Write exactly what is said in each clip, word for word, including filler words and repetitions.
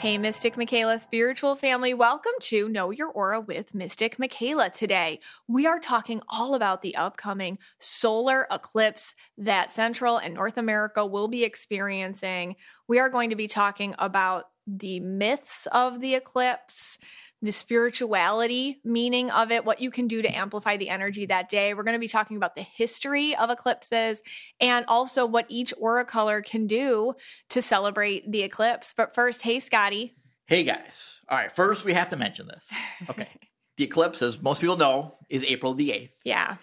Hey, Mystic Michaela spiritual family. Welcome to Know Your Aura with Mystic Michaela. Today, we are talking all about the upcoming solar eclipse that Central and North America will be experiencing. We are going to be talking about the myths of the eclipse, the spirituality meaning of it, what you can do to amplify the energy that day. We're going to be talking about the history of eclipses and also what each aura color can do to celebrate the eclipse. But first, hey, Scotty. Hey, guys. All right, first we have to mention this. Okay. The eclipse, as most people know, is April the eighth. Yeah.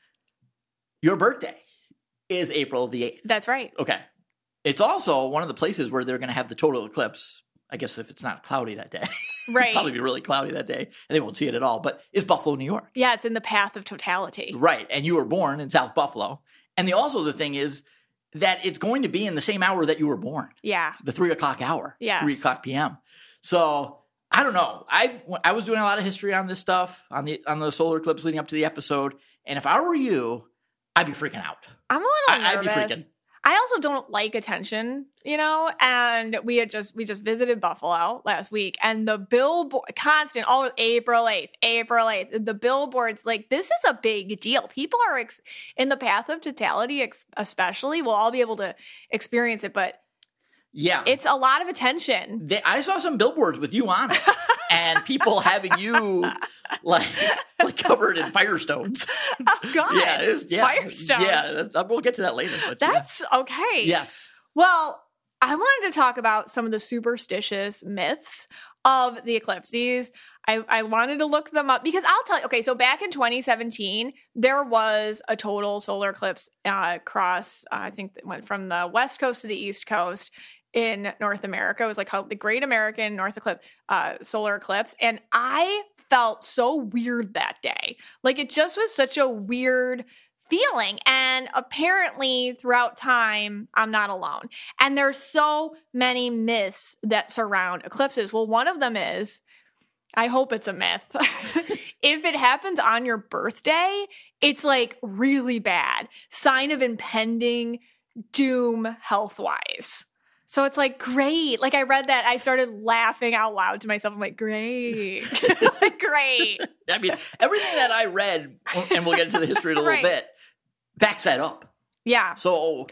Your birthday is April the eighth. That's right. Okay. It's also one of the places where they're going to have the total eclipse. I guess if it's not cloudy that day. Right. It'll probably be really cloudy that day, and they won't see it at all. But it's Buffalo, New York. Yeah, it's in the path of totality. Right. And you were born in South Buffalo. And the also the thing is that it's going to be in the same hour that you were born. Yeah. The three o'clock hour. Yes. three o'clock p.m. So I don't know. I, I was doing a lot of history on this stuff, on the on the solar eclipse leading up to the episode. And if I were you, I'd be freaking out. I'm a little I, nervous. I'd be freaking. I also don't like attention, you know, and we had just, we just visited Buffalo last week and the billboard, constant, all April eighth, April eighth, the billboards, like this is a big deal. People are ex- in the path of totality, ex- especially, we'll all be able to experience it, but yeah, it's a lot of attention. They, I saw some billboards with you on it and people having you like, like covered in firestones. Oh God. Yeah, it was, yeah. Firestones. Yeah, that's, we'll get to that later. But that's yeah. okay. Yes. Well, I wanted to talk about some of the superstitious myths of the eclipse. These, I, I wanted to look them up because I'll tell you, okay, so back in twenty seventeen, there was a total solar eclipse uh, across, uh, I think it went from the west coast to the east coast in North America. It was like called the Great American North Eclipse, uh, Solar Eclipse. And I felt so weird that day. Like it just was such a weird feeling. And apparently throughout time, I'm not alone. And there's so many myths that surround eclipses. Well, one of them is, I hope it's a myth. If it happens on your birthday, it's like really bad. Sign of impending doom health-wise. So it's like, great. Like I read that. I started laughing out loud to myself. I'm like, great. Like, great. I mean, everything that I read, and we'll get into the history in a little Right. bit, backs that up. Yeah. So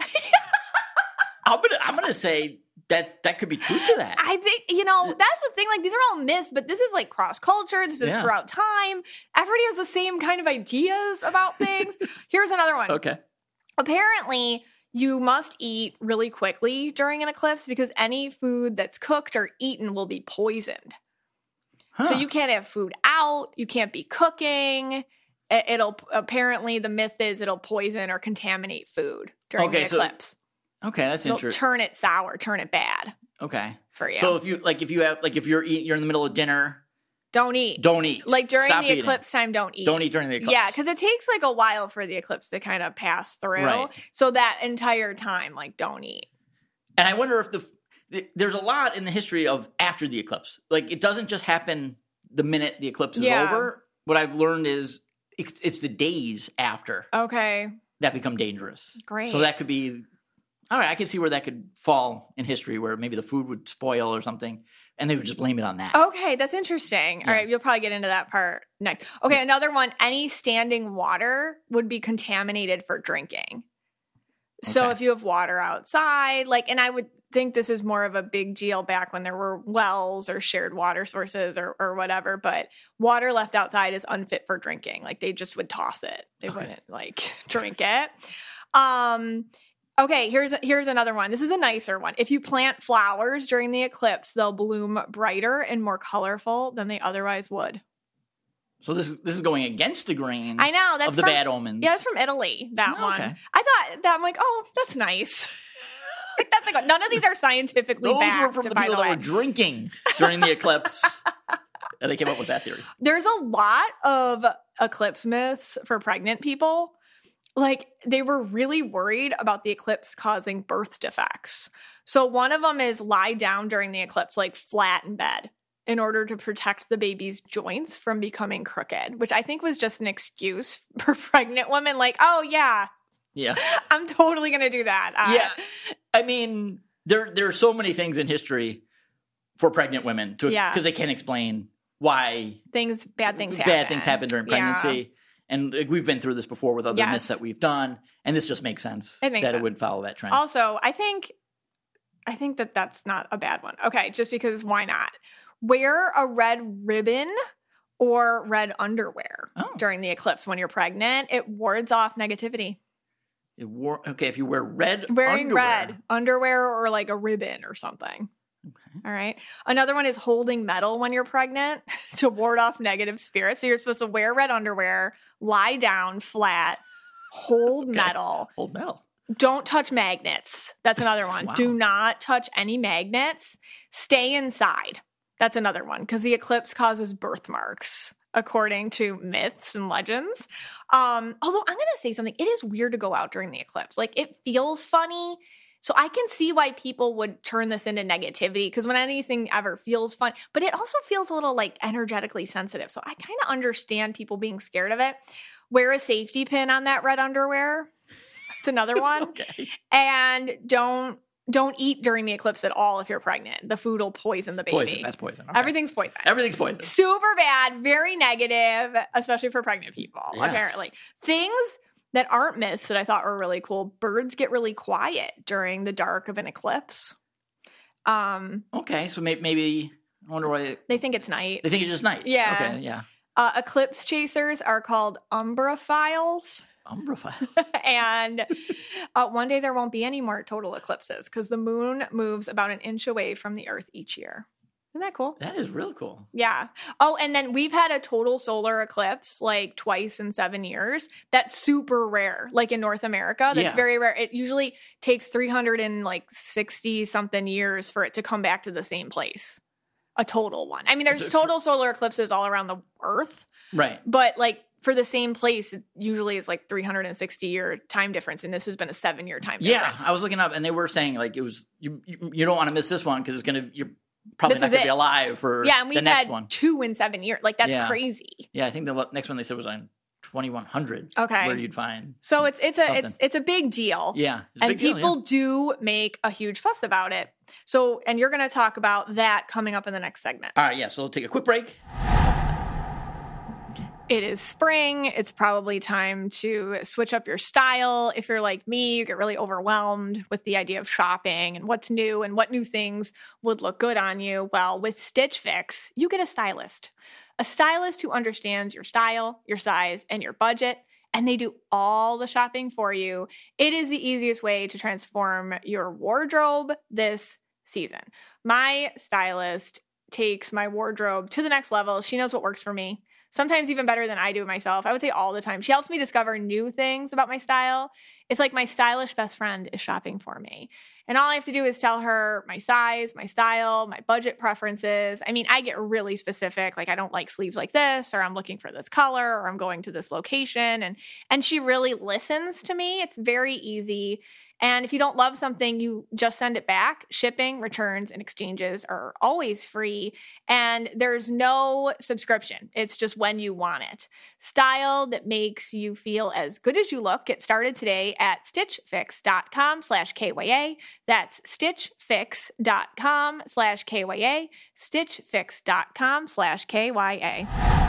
I'm gonna I'm gonna say that that could be true to that. I think, you know, that's the thing. Like, these are all myths, but this is like cross culture. This is Yeah. throughout time. Everybody has the same kind of ideas about things. Here's another one. Okay. Apparently, you must eat really quickly during an eclipse because any food that's cooked or eaten will be poisoned. Huh. So you can't have food out. You can't be cooking. It- It'll apparently the myth is it'll poison or contaminate food during Okay, the so- eclipse. Okay, that's It'll interesting. turn it sour, turn it bad Okay. for you. So if you like if you have like if you're eating you're in the middle of dinner, don't eat. don't eat. Like during Stop the eating. eclipse time, don't eat. Don't eat during the eclipse. Yeah, because it takes like a while for the eclipse to kind of pass through. Right. So that entire time, like, don't eat. And I wonder if the, the there's a lot in the history of after the eclipse. Like it doesn't just happen the minute the eclipse is Yeah. over. What I've learned is it's, it's the days after Okay, that become dangerous. great. So that could be, all right, I could see where that could fall in history, where maybe the food would spoil or something, and they would just blame it on that. Okay, that's interesting. All Yeah. right, you'll probably get into that part next. Okay, another one. Any standing water would be contaminated for drinking. So Okay. if you have water outside, like, and I would think this is more of a big deal back when there were wells or shared water sources or, or whatever, but water left outside is unfit for drinking. Like they just would toss it. They Okay. wouldn't like drink it. Um, okay, here's here's another one. This is a nicer one. If you plant flowers during the eclipse, they'll bloom brighter and more colorful than they otherwise would. So this this is going against the grain I know that's of the from, bad omens. Yeah, that's from Italy. That Oh, one. okay. I thought that I'm like, oh, that's nice. Like, that's like none of these are scientifically Those backed. were from the by people the that way, were drinking during the eclipse, and they came up with that theory. there's a lot of eclipse myths for pregnant people. Like they were really worried about the eclipse causing birth defects. So one of them is lie down during the eclipse, like flat in bed, in order to protect the baby's joints from becoming crooked, which I think was just an excuse for pregnant women. Like, oh yeah, Yeah. I'm totally going to do that. Uh, Yeah. I mean, there there are so many things in history for pregnant women to Yeah. because they can't explain why Things, bad things bad happen. things happen during Yeah. pregnancy. And like, we've been through this before with other Yes. myths that we've done, and this just makes sense It makes that sense. it would follow that trend. Also, I think, I think that that's not a bad one. Okay, just because why not? Wear a red ribbon or red underwear Oh. during the eclipse when you're pregnant. It wards off negativity. It wore, okay, if you wear red Wearing underwear, red underwear or like a ribbon or something. Okay. All right. Another one is holding metal when you're pregnant to ward off negative spirits. So you're supposed to wear red underwear, lie down flat, hold Okay. metal. Old metal. Don't touch magnets. That's another one. Wow. Do not touch any magnets. Stay inside. That's another one because the eclipse causes birthmarks, according to myths and legends. Um, although I'm going to say something. It is weird to go out during the eclipse. Like, it feels funny. So I can see why people would turn this into negativity because when anything ever feels fun, but it also feels a little like energetically sensitive. So I kind of understand people being scared of it. Wear a safety pin on that red underwear. That's another one. Okay. And don't don't eat during the eclipse at all if you're pregnant. The food will poison the baby. Poison. That's poison. Okay. Everything's poison. Everything's poison. Super bad, very negative, especially for pregnant people, Yeah. apparently. Things that aren't myths that I thought were really cool. Birds get really quiet during the dark of an eclipse. Um, Okay, so maybe, maybe I wonder why they think it's night. they think it's just night. Yeah. Okay. Yeah. Uh, eclipse chasers are called umbrophiles. Umbrafile. and uh, one day there won't be any more total eclipses because the moon moves about an inch away from the Earth each year. Isn't that cool? That is really cool. Yeah. Oh, and then we've had a total solar eclipse like twice in seven years. That's super rare. Like in North America, that's Yeah. very rare. It usually takes three hundred sixty something years for it to come back to the same place. A total one. I mean, there's total solar eclipses all around the Earth, Right. but like for the same place, it usually is like three hundred sixty year time difference. And this has been a seven year time Yeah, difference. I was looking up, and they were saying like it was you. You, you don't want to miss this one because it's gonna. You're probably This not is gonna it. be alive for Yeah, and the we've next had one. two in seven years. Like that's Yeah. crazy. Yeah, I think the next one they said was on twenty-one hundred. Okay. Where you'd find. So it's it's a it's Something. it's a big deal. Yeah, it's a And big deal, people yeah. do make a huge fuss about it. So, and you're going to talk about that coming up in the next segment. All right, yeah. So we'll take a quick break. It is spring. It's probably time to switch up your style. If you're like me, you get really overwhelmed with the idea of shopping and what's new and what new things would look good on you. Well, with Stitch Fix, you get a stylist. A stylist who understands your style, your size, and your budget, and they do all the shopping for you. It is the easiest way to transform your wardrobe this season. My stylist takes my wardrobe to the next level. She knows what works for me. Sometimes even better than I do myself. I would say all the time. She helps me discover new things about my style. It's like my stylish best friend is shopping for me. And all I have to do is tell her my size, my style, my budget preferences. I mean, I get really specific. Like I don't like sleeves like this, or I'm looking for this color, or I'm going to this location. And and she really listens to me. It's very easy. And if you don't love something, you just send it back. Shipping, returns, and exchanges are always free. And there's no subscription. It's just when you want it. Style that makes you feel as good as you look. Get started today at stitchfix.com slash KYA. That's stitchfix.com slash KYA. stitchfix.com slash KYA.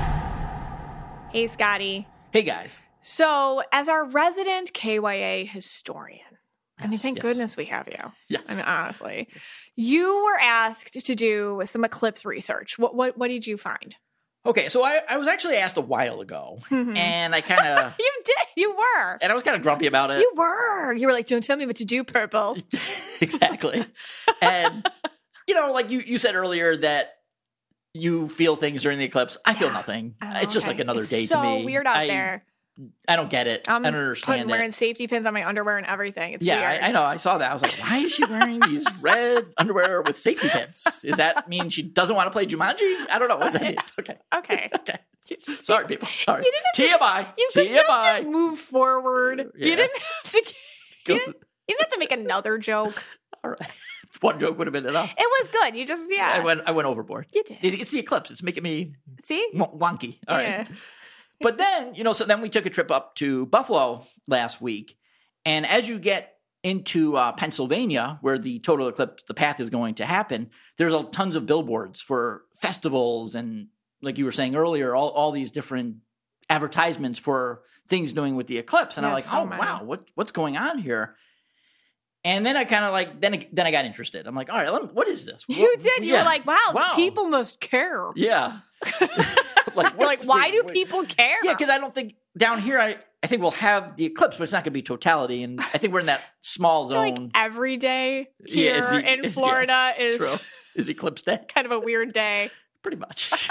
Hey, Scotty. Hey guys. So, as our resident K Y A historian, I mean, Yes, thank yes. goodness we have you. Yes. I mean, honestly, you were asked to do some eclipse research. What what what did you find? Okay, so I, I was actually asked a while ago, Mhm. and I kind of You did. You were. and I was kind of grumpy about it. You were. You were like, don't tell me what to do, Purple. Exactly. And you know, like you you said earlier that you feel things during the eclipse. I feel Yeah. nothing. Oh, It's just okay. like another It's day so to me. weird out I, there. I don't get it. I'm I don't putting, understand wearing it. safety pins on my underwear and everything. It's Yeah, weird. I, I know. I saw that. I was like, why is she wearing these red underwear with safety pins? Does that mean she doesn't want to play Jumanji? I don't know. What's that? Okay. Okay. Okay. Sorry, people. Sorry. You didn't T M I. You could T M just I. have moved forward. Yeah. You didn't have to. Go- You didn't, you didn't have to make another joke. All right. One joke would have been enough. It was good. You just yeah. I went. I went overboard. You did. It- It's the eclipse. It's making me See? w- wonky. All right. Yeah. But then, you know, so then we took a trip up to Buffalo last week. And as you get into uh, Pennsylvania, where the total eclipse, the path is going to happen, there's a, tons of billboards for festivals and, like you were saying earlier, all, all these different advertisements for things doing with the eclipse. And Yeah, I'm like, so oh, many. wow, what what's going on here? And then I kind of like, then then I got interested. I'm like, all right, let me, what is this? You What- did. You yeah. were like, wow, Wow. people must care. Yeah. like, You're like, what's- why do wait, wait. people care? Yeah, because I don't think down here, I, I think we'll have the eclipse, but it's not going to be totality. And I think we're in that small I feel like zone. every day Yeah, here is the- in yes, Florida is True. Is eclipse day? kind of a weird day. Pretty much.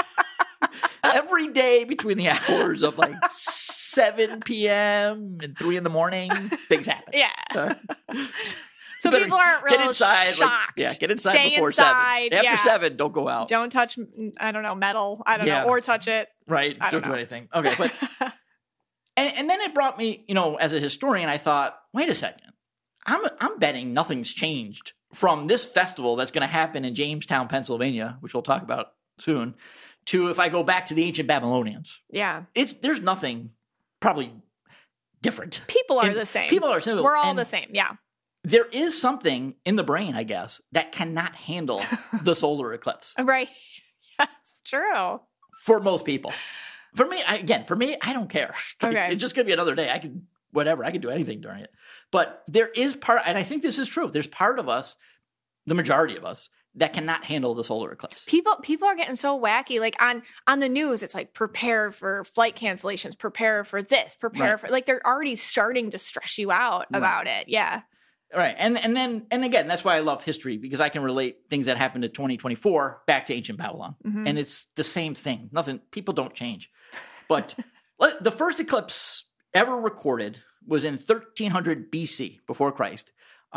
Every day between the hours of like seven p.m. and three in the morning, things happen. Yeah. Uh, So better people aren't get real inside. Like, shocked. yeah, get inside Stay before inside, seven. After yeah. seven, don't go out. Don't touch, I don't know, metal. I don't Yeah. know. Or touch it. right. I Don't, don't do know. anything. Okay, but and and then it brought me, you know, as a historian, I thought, wait a second, I'm I'm betting nothing's changed from this festival that's going to happen in Jamestown, Pennsylvania, which we'll talk about soon, to if I go back to the ancient Babylonians. Yeah. It's there's nothing probably different. People are And the same. People are simple. We're all And the same. Yeah. there is something in the brain, I guess, that cannot handle the solar eclipse Right. Yes, true. for most people. For me, I, again, for me, I don't care. Like, Okay. It's just going to be another day. I could, whatever, I could do anything during it. But there is part, and I think this is true, there's part of us, the majority of us, that cannot handle the solar eclipse. People people are getting so wacky. Like on on the news, it's like prepare for flight cancellations, prepare for this, prepare Right. for like they're already starting to stress you out Right. about it. Yeah. Right. And and then, and again, that's why I love history, because I can relate things that happened in twenty twenty-four back to ancient Babylon. Mhm. And it's the same thing. Nothing, people don't change. But let- the first eclipse ever recorded was in thirteen hundred B C, before Christ,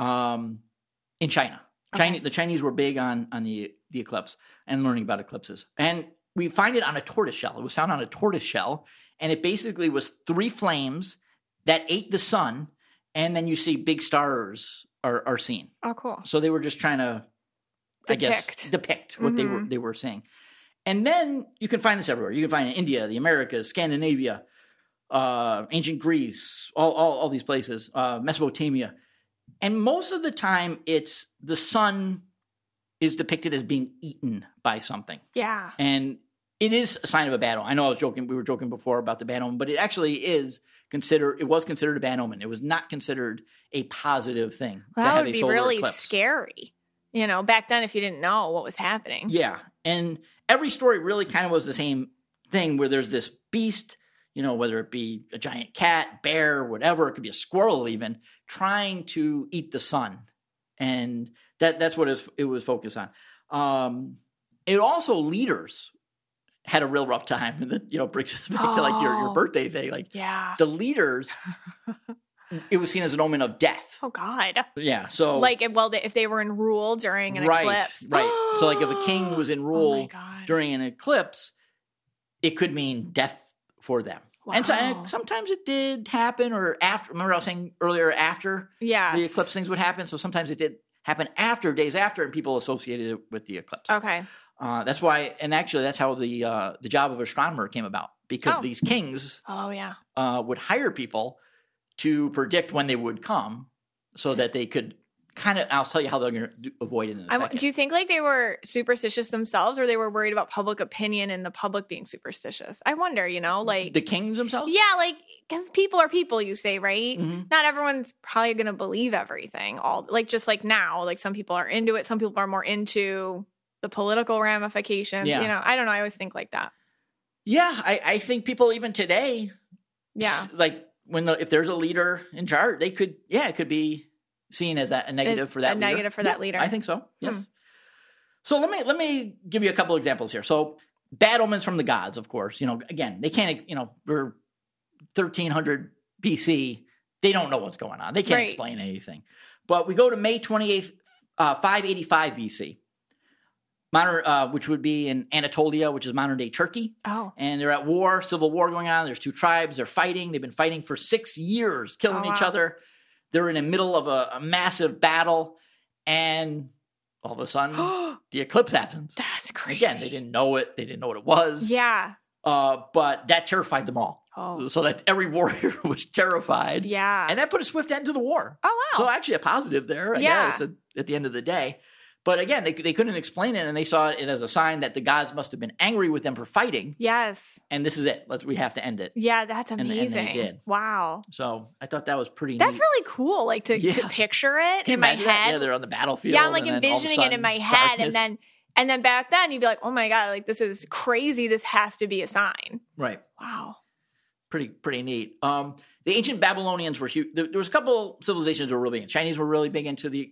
um, in China. China. Okay. The Chinese were big on, on the, the eclipse and learning about eclipses. And we find it on a tortoise shell. It was found on a tortoise shell, and it basically was three flames that ate the sun, and then you see big stars are, are seen. Oh, cool. So they were just trying to, I guess, Depict. depict what they were Mhm. they were seeing. And then you can find this everywhere. You can find it in India, the Americas, Scandinavia, uh, ancient Greece, all, all, all these places, uh, Mesopotamia. And most of the time, it's the sun is depicted as being eaten by something. Yeah. And it is a sign of a bad omen. I know I was joking. We were joking before about the bad omen, but it actually is considered, it was considered a bad omen. It was not considered a positive thing Well, to that have would a be solar really eclipse. scary. You know, back then if you didn't know what was happening. Yeah. And every story really kind of was the same thing, where there's this beast, you know, whether it be a giant cat, bear, whatever, it could be a squirrel even, trying to eat the sun. And that that's what it was, it was focused on. Um, it also, leaders had a real rough time. And that, you know, brings us back to like your, your Oh. birthday thing. Like Yeah. the leaders, it was seen as an omen of death. Oh God. Yeah. So Like if- well, if they were in rule during an right, eclipse. right. So like if a king was in Oh rule my God. during an eclipse, it could mean death for them. And, so, Wow. and sometimes it did happen, or after. Remember, I was saying earlier, after Yes. the eclipse, things would happen. So sometimes it did happen after, days after, and people associated it with the eclipse. Okay. Uh, that's why, and actually, that's how the uh, the job of astronomer came about, because Oh. these kings Oh yeah. uh, would hire people to predict when they would come, so that they could kind of. I'll tell you how they're going to avoid it in a I, w- second. do you think like they were superstitious themselves, or they were worried about public opinion and the public being superstitious? I wonder. You know, like the kings themselves. yeah, like because people are people, you say, right? Mhm. Not everyone's probably going to believe everything. All like just like now, like some people are into it, some people are more into the political ramifications. Yeah. You know, I don't know. I always think like that. Yeah, I, I think people even today, Yeah. s- like when the, if there's a leader in charge, they could, yeah, it could be seen as that a negative A- for that a leader. negative for that Yeah, leader. I think so. Yes. Hmm. So let me let me give you a couple examples here. So bad omens from the gods, of course. You know, again, they can't. You know, we're thirteen hundred B C. They don't know what's going on. They can't Right. explain anything. But we go to May twenty-eighth, uh, five eighty-five B C. Modern, uh, which would be in Anatolia, which is modern day Turkey. Oh. And they're at war, civil war going on. There's two tribes. They're fighting. They've been fighting for six years, killing Oh, each wow. other. They're in the middle of a, a massive battle. And all of a sudden, the eclipse happens. That's crazy. Again, they didn't know it. They didn't know what it was. Yeah. Uh, but that terrified them all. Oh. So that every warrior was terrified. Yeah. And that put a swift end to the war. Oh wow. So actually a positive there, I Yeah. guess, at, at the end of the day. But again, they, they couldn't explain it, and they saw it as a sign that the gods must have been angry with them for fighting. Yes. And this is it. Let's we have to end it. Yeah, that's And- and amazing. they did. Wow. So I thought that was pretty That's neat. really cool, like to, Yeah. to picture it Can you in my imagine that? head. Yeah, they're on the battlefield. Yeah, I'm like and then all of a envisioning it in sudden, my head, darkness. and then and then back then you'd be like, oh my god, like this is crazy. This has to be a sign. Right. Wow. Pretty pretty neat. Um, the ancient Babylonians were huge. There, there was a couple civilizations that were really big. Chinese were really big into the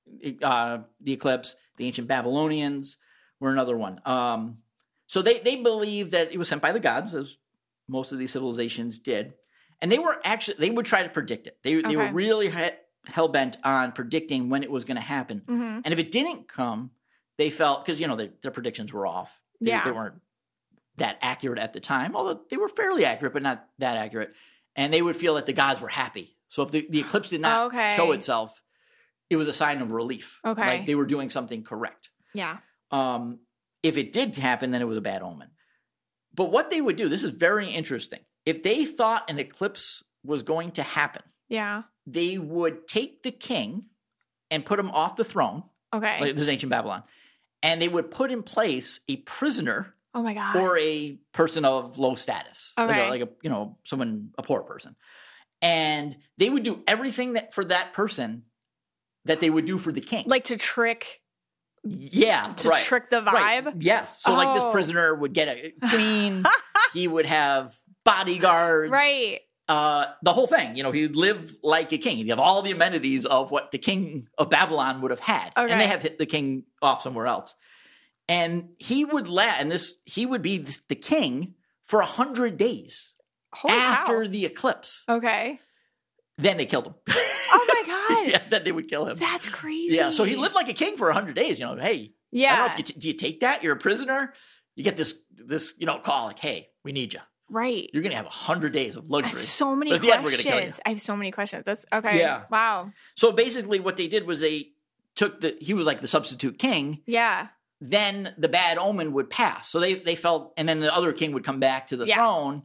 uh, the eclipse. The ancient Babylonians were another one. Um, so they they believed that it was sent by the gods, as most of these civilizations did, and they were actually they would try to predict it. They they were Okay. really he- hell bent on predicting when it was going to happen. hmm And if it didn't come, they felt because you know their, their predictions were off. They, Yeah. they weren't that accurate at the time, although they were fairly accurate, but not that accurate. And they would feel that the gods were happy. So if the, the eclipse did not Okay. show itself, it was a sign of relief. Okay. Like they were doing something correct. Yeah. Um, if it did happen, then it was a bad omen. But what they would do, this is very interesting. If they thought an eclipse was going to happen, Yeah. they would take the king and put him off the throne. Okay. Like, this is ancient Babylon. And they would put in place a prisoner oh my god. or a person of low status, like, Okay. a, like a you know someone a poor person, and they would do everything that for that person that they would do for the king. like to trick yeah, to right, trick the right. vibe. Yes, so like this Oh. prisoner would get a queen. He would have bodyguards, Right. Uh, the whole thing. You know, he'd live like a king. He'd have all the amenities of what the king of Babylon would have had, Okay. and they have hit the king off somewhere else. And he would la and this he would be this, the king for a hundred days Holy after cow. the eclipse. Okay. Then they killed him. Oh my god. Yeah, then they would kill him. That's crazy. Yeah, so he lived like a king for a hundred days. You know, hey, I don't know Yeah. if you t- do you take that? You're a prisoner. You get this this you know call like, hey, we need you. Right. You're gonna have a hundred days of I luxury. have so many But at the end, we're gonna kill you. questions. I have so many questions. That's okay. Yeah. Wow. So basically, what they did was they took the he was like the substitute king. Yeah. Then the bad omen would pass. So they they felt, and then the other king would come back to the Yeah. throne,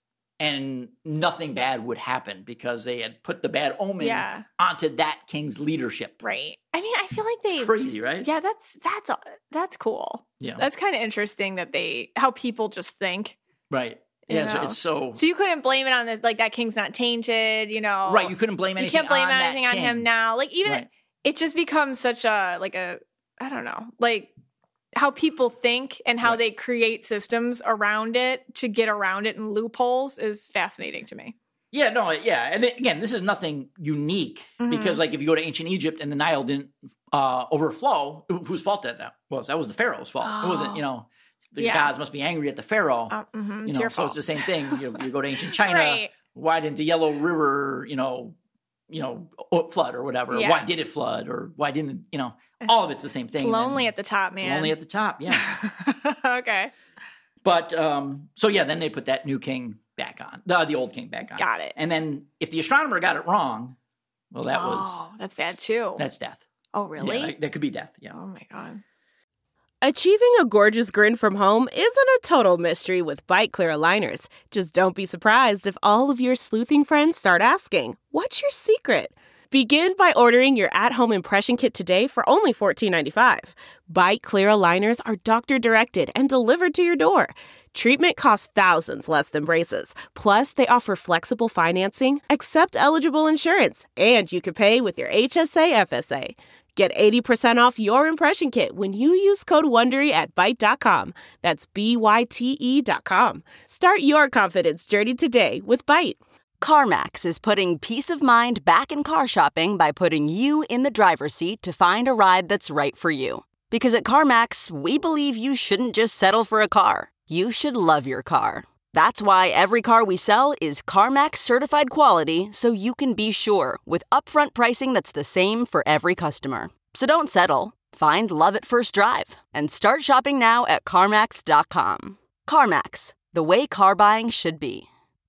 and nothing bad would happen because they had put the bad omen Yeah. onto that king's leadership. Right. I mean, I feel like they. It's crazy, right? Yeah. That's that's that's cool. Yeah. That's kind of interesting that they how people just think. Right. You Yeah. So know. it's so So you couldn't blame it on the like that king's not tainted. You know. right. You couldn't blame You anything. can't blame on that anything on king. him now. Like even Right. it just becomes such a like a I don't know like how people think and how Right. they create systems around it to get around it and loopholes is fascinating to me. Yeah. No. Yeah. And it- again, this is nothing unique Mhm. because, like, if you go to ancient Egypt and the Nile didn't uh, overflow, whose fault that that was? That was the pharaoh's fault. It wasn't. You know, the Yeah. gods must be angry at the pharaoh. Uh, mhm, you it's know, your so fault. it's the same thing. You, you go to ancient China. Right. Why didn't the Yellow River, you know, you know, o- flood or whatever? Yeah. Why did it flood, or why didn't you know? All of it's the same thing. It's lonely And at the top, it's man. lonely at the top. Yeah. Okay. But um, so yeah, then they put that new king back on, the, the old king back on. Got it. And then if the astronomer got it wrong, well, that oh, was that's bad too. that's death. oh, really? Yeah, that, that could be death. Yeah. Oh my god. Achieving a gorgeous grin from home isn't a total mystery with Bite Clear aligners. Just don't be surprised if all of your sleuthing friends start asking, "What's your secret?" Begin by ordering your at-home impression kit today for only fourteen ninety-five. Bite Clear aligners are doctor-directed and delivered to your door. Treatment costs thousands less than braces. Plus, they offer flexible financing, accept eligible insurance, and you can pay with your H S A F S A. Get eighty percent off your impression kit when you use code WONDERY at byte dot com. That's B Y T E dot com. Start your confidence journey today with Byte. CarMax is putting peace of mind back in car shopping by putting you in the driver's seat to find a ride that's right for you. Because at CarMax, we believe you shouldn't just settle for a car. You should love your car. That's why every car we sell is CarMax certified quality, so you can be sure with upfront pricing that's the same for every customer. So don't settle. Find love at first drive and start shopping now at CarMax dot com. CarMax, the way car buying should be.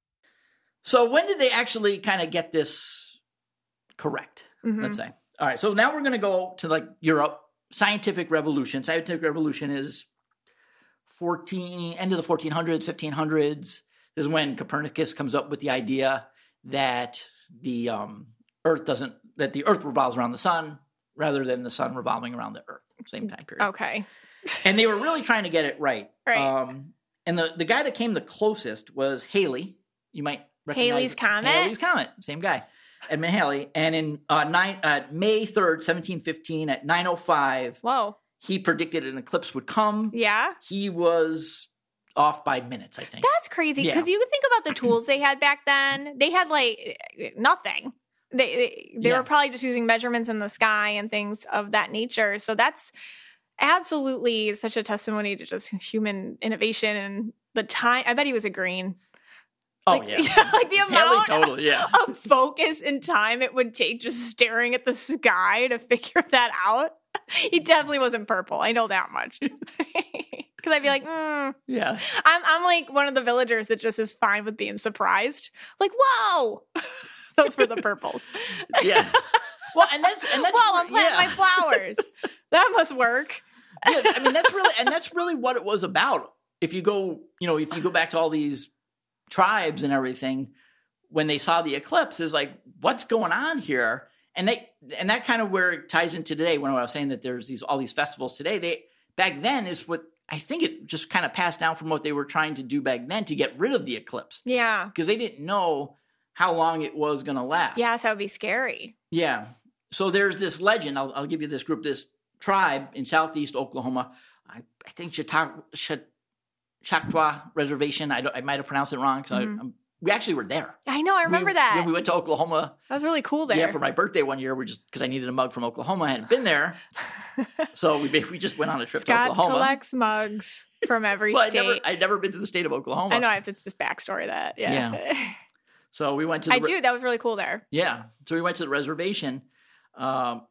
So when did they actually kind of get this correct? Mhm. Let's say. All right. So now we're going to go to like Europe. Scientific revolution. Scientific revolution is fourteen end of the fourteen hundreds, fifteen hundreds. This is when Copernicus comes up with the idea that the um, Earth doesn't that the Earth revolves around the sun rather than the sun revolving around the Earth. Same time period. Okay. And they were really trying to get it right. Right. Um, and the, the guy that came the closest was Halley. You might recognize Halley's Comet? Halley's Comet, same guy, Edmund Halley. And in uh, nine, uh, May third, seventeen fifteen, at nine oh five, Whoa. he predicted an eclipse would come. Yeah. He was off by minutes, I think. That's crazy because Yeah. you think about the tools they had back then. They had like nothing. They they, they Yeah. were probably just using measurements in the sky and things of that nature. So that's absolutely such a testimony to just human innovation and the time. I bet he was agreeing. Oh, Like, yeah. like the Halley, amount totally, yeah. of focus and time it would take just staring at the sky to figure that out. He definitely wasn't purple. I know that much. Because I'd be like, mm. Yeah. I'm I'm like one of the villagers that just is fine with being surprised. Like, whoa, those were the purples. Yeah. Well, and that's and that's Whoa, I'm planting yeah. my flowers. That must work. Yeah, I mean that's really and that's really what it was about. If you go, you know, if you go back to all these tribes and everything, when they saw the eclipse, is like, what's going on here? And they and that kind of where it ties into today. When I was saying that there's these all these festivals today, they back then is what I think it just kind of passed down from what they were trying to do back then to get rid of the eclipse Yeah. because they didn't know how long it was going to last. Yes, that would be scary. Yeah. So there's this legend. I'll, I'll give you this group, this tribe in southeast Oklahoma. I, I think Chautauqua, Choctaw Reservation. I, don't, I might have pronounced it wrong. So Mhm. I, I'm, we actually were there. I know. I remember we, that. When we went to Oklahoma. That was really cool there. Yeah, for my birthday one year, we just because I needed a mug from Oklahoma. I hadn't been there, so we we just went on a trip Scott to Oklahoma. collects mugs from every well, I'd state. never I'd never been to the state of Oklahoma. I know. I have to just backstory that. Yeah. So we went to. The I re- do. That was really cool there. Yeah. So we went to the reservation, um,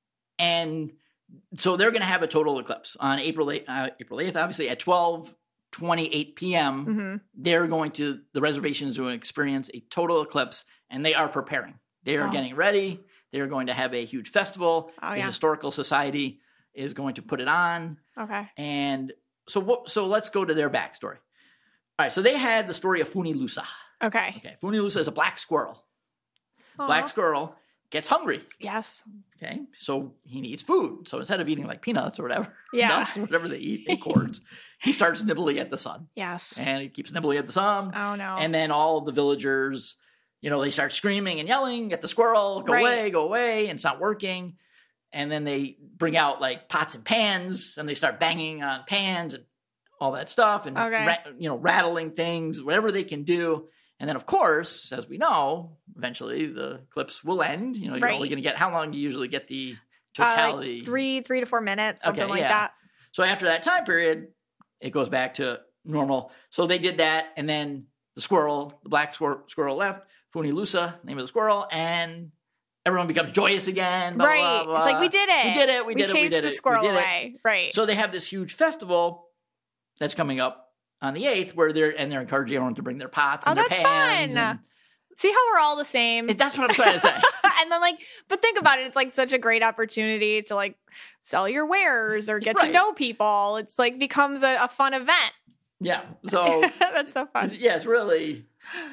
and so they're going to have a total eclipse on April eighth, uh, April eighth, obviously at twelve twenty-eight p.m. Mm-hmm. They're going to the reservation is going to experience a total eclipse, and they are preparing. They are Oh. getting ready. They are going to have a huge festival. Oh, the yeah. Historical Society is going to put it on, Okay. and so what? So let's go to their backstory. All right. So they had the story of Funilusa. Okay. Okay, Funilusa is a black squirrel. Aw. Black squirrel gets hungry. Yes. Okay, so he needs food. So instead of eating like peanuts or whatever, Yeah. nuts or whatever they eat, acorns, he starts nibbling at the sun. Yes. And he keeps nibbling at the sun. Oh no. And then all the villagers, you know, they start screaming and yelling at the squirrel, go Right. away, go away, and it's not working. And then they bring out like pots and pans and they start banging on pans and all that stuff and, Okay. ra- you know, rattling things, whatever they can do. And then, of course, as we know, eventually the eclipse will end. You know, you're Right. only going to get, how long do you usually get the Uh, like totality? three, three to four minutes, something Okay, like yeah. that. So after that time period, it goes back to normal. So they did that, and then the squirrel, the black squir- squirrel left, Funilusa, name of the squirrel, and everyone becomes joyous again. Blah, right. blah, blah. It's like we did it. We did it. We, We did it. chased We did the it. squirrel we did away. Right. It. So they have this huge festival that's coming up on the eighth, where they're and they're encouraging everyone to bring their pots Oh, and their that's pans. fun. And, See how we're all the same. it- that's what I'm trying to say. And then like, but think about it. It's like such a great opportunity to like sell your wares or get to Right. know people. It's like becomes a, a fun event. Yeah. So That's so fun. yeah, it's really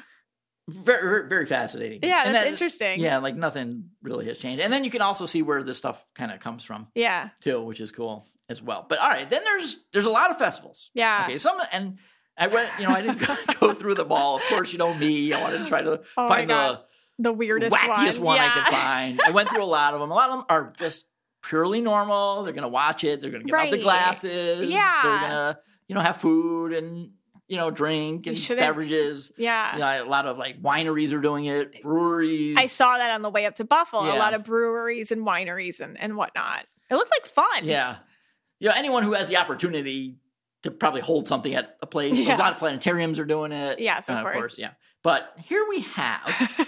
very very, very fascinating. Yeah, And that's that- interesting. Yeah, like nothing really has changed. And then you can also see where this stuff kind of comes from Yeah. too, which is cool as well. But all right, then there's there's a lot of festivals. Yeah. Okay, some and I went, you know, I didn't go, go through them all. Of course, you know me. I wanted to try to Oh my find God. the The weirdest wackiest one, Yeah. I could find. I went through a lot of them. A lot of them are just purely normal. They're going to watch it. They're going to get out the Right. glasses. Yeah. They're going to, you know, have food and, you know, drink and shouldn't- beverages. Yeah. You know, a lot of like wineries are doing it, breweries. I saw that on the way up to Buffalo. A Yeah. lot of breweries and wineries and, and whatnot. It looked like fun. Yeah. You know, anyone who has the opportunity to probably hold something at a place. Yeah. A lot of planetariums are doing it. Yes, of Uh, course. yeah. But here we have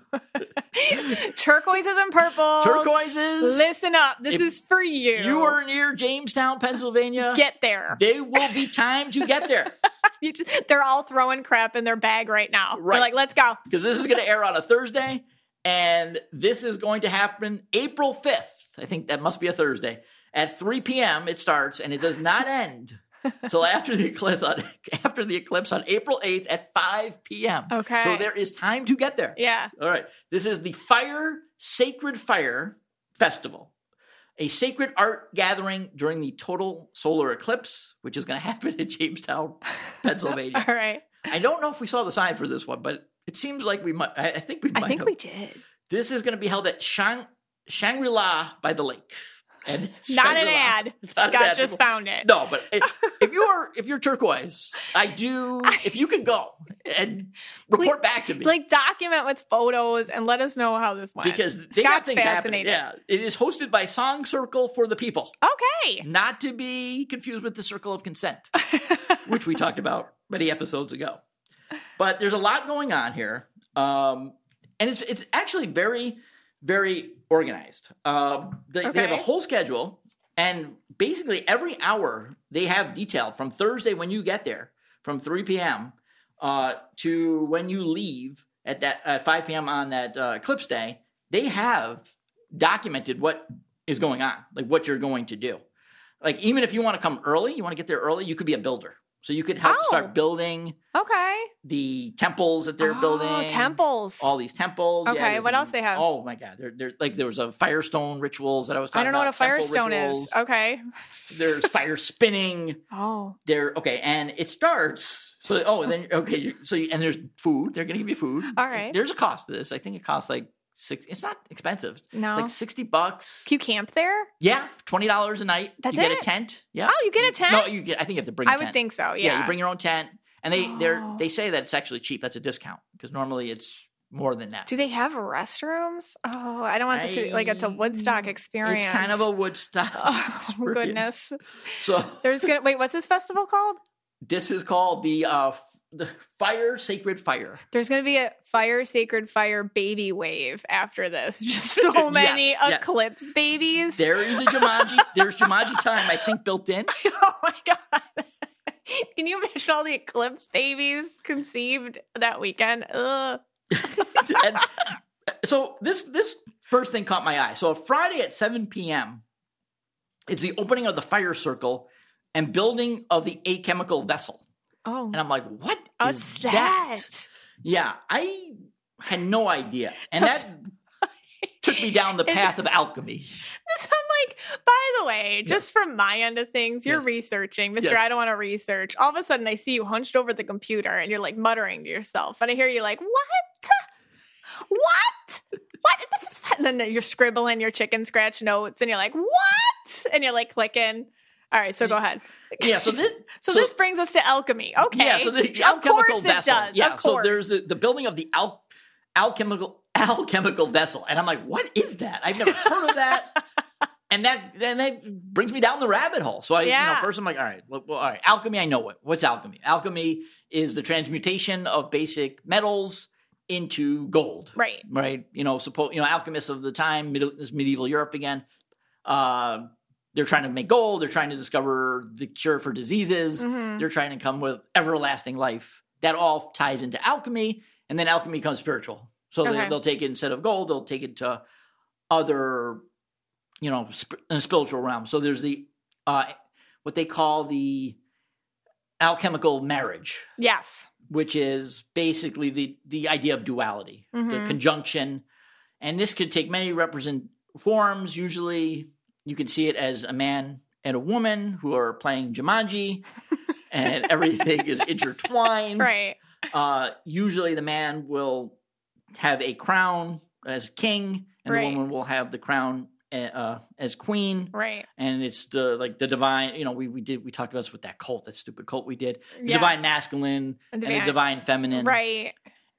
Turquoises and purples. turquoises. Listen up. This If is for you. You are near Jamestown, Pennsylvania. Get there. There will be time to get there. You just, they're all throwing crap in their bag right now. Right. They're like, let's go. Because this is going to air on a Thursday, and this is going to happen April fifth. I think that must be a Thursday. At three p.m. it starts, and it does not end till after the eclipse on, after the eclipse on April eighth at five p.m. Okay. So there is time to get there. Yeah. All right. This is the Fire Sacred Fire Festival, a sacred art gathering during the total solar eclipse, which is going to happen in Jamestown, Pennsylvania. All right. I don't know if we saw the sign for this one, but it seems like we might. I I think we might I think have. we did. This is going to be held at Shang, Shangri-La by the lake. And it's Not an Shangri-La. ad. Not an Scott ad. just found it. No, but if, if you're if you're turquoise, I do. If you can go and report Like- back to me, Like document with photos and let us know how this went. because they got Scott's things happening. fascinated. Yeah, it is hosted by Song Circle for the People, Okay. not to be confused with the Circle of Consent, which we talked about many episodes ago. But there's a lot going on here, um, and it's it's actually very very organized. Um, they, they have a Okay. whole schedule, and basically every hour they have detailed from Thursday when you get there, from three p.m. Uh, to when you leave at that at five p.m. on that uh, eclipse day. They have documented what is going on, like what you're going to do. Like even if you want to come early, you want to get there early, you could be a builder. So you could help Oh. start building Okay. the temples that they're Oh, building. temples. All these temples. Okay, there's what gonna else be- they have? Oh my God. There, there, like there was a firestone rituals that I was talking I don't know about. what a temple firestone rituals. is. Okay. There's fire spinning. Oh. There, okay, and it starts. So, oh, and then okay, you, so you, and there's food. They're gonna give you food. All right. There's a cost to this. I think it costs like six. It's not expensive. No. It's like sixty bucks. Can you camp there? Yeah, twenty dollars a night. That's you get it? a tent. Yeah. Oh, you get a tent? No, you get. I think you have to bring. a I tent. would think so. Yeah, Yeah. you bring your own tent, and they they Oh. they say that it's actually cheap. That's a discount because normally it's more than that. Do they have restrooms? Oh, I don't want this to be like it's a I- Woodstock experience. It's kind of a Woodstock. Oh, experience. goodness. So There's gonna wait. What's this festival called? this is called the uh the Fire Sacred Fire. There's going to be a fire, sacred fire baby wave after this. Just so many Yes, yes. eclipse babies. There is a Jumanji. There's Jumanji time, I think, built in. Oh my God. Can you imagine all the eclipse babies conceived that weekend? Ugh. And so this this first thing caught my eye. So Friday at seven p.m. it's the opening of the fire circle and building of the alchemical vessel. Oh, And I'm like, what is what's that? that? Yeah, I had no idea. And That's- that took me down the path of alchemy. This, I'm like, by the way, just from my end of things, you're Yes. researching. Mister Yes. I don't want to research. All of a sudden, I see you hunched over the computer and you're like muttering to yourself. And I hear you like, what? What? What? This is fun. And then you're scribbling your chicken scratch notes and you're like, what? And you're like clicking. All right, so go ahead. Yeah, so this So, this brings us to alchemy. Okay. Yeah, so the, the of alchemical course vessel. it does. Yeah, of so course. there's the, the building of the al- alchemical alchemical vessel, and I'm like, what is that? I've never heard of that. And that then that brings me down the rabbit hole. So I, you Yeah. know, first I'm like, all right, well, all right, alchemy. I know what. What's alchemy? Alchemy is the transmutation of basic metals into gold. Right. Right. You know, suppose you know alchemists of the time, middle, this medieval Europe again. Uh, they're trying to make gold. They're trying to discover the cure for diseases. Mhm. They're trying to come with everlasting life. That all ties into alchemy, and then alchemy becomes spiritual. So Okay. they, they'll take it instead of gold, they'll take it to other, you know, sp- in a spiritual realm. So there's the uh, what they call the alchemical marriage, Yes. which is basically the the idea of duality, the Mhm. conjunction, and this could take many represent forms. Usually, you could see it as a man and a woman who are playing Jumanji, and everything is intertwined. Right. Uh, usually, the man will have a crown as king, and Right. the woman will have the crown uh, as queen. Right. And it's the like the divine. You know, we we did we talked about this with that cult, that stupid cult we did. The Yeah. divine masculine The and the divine- divine feminine, Right.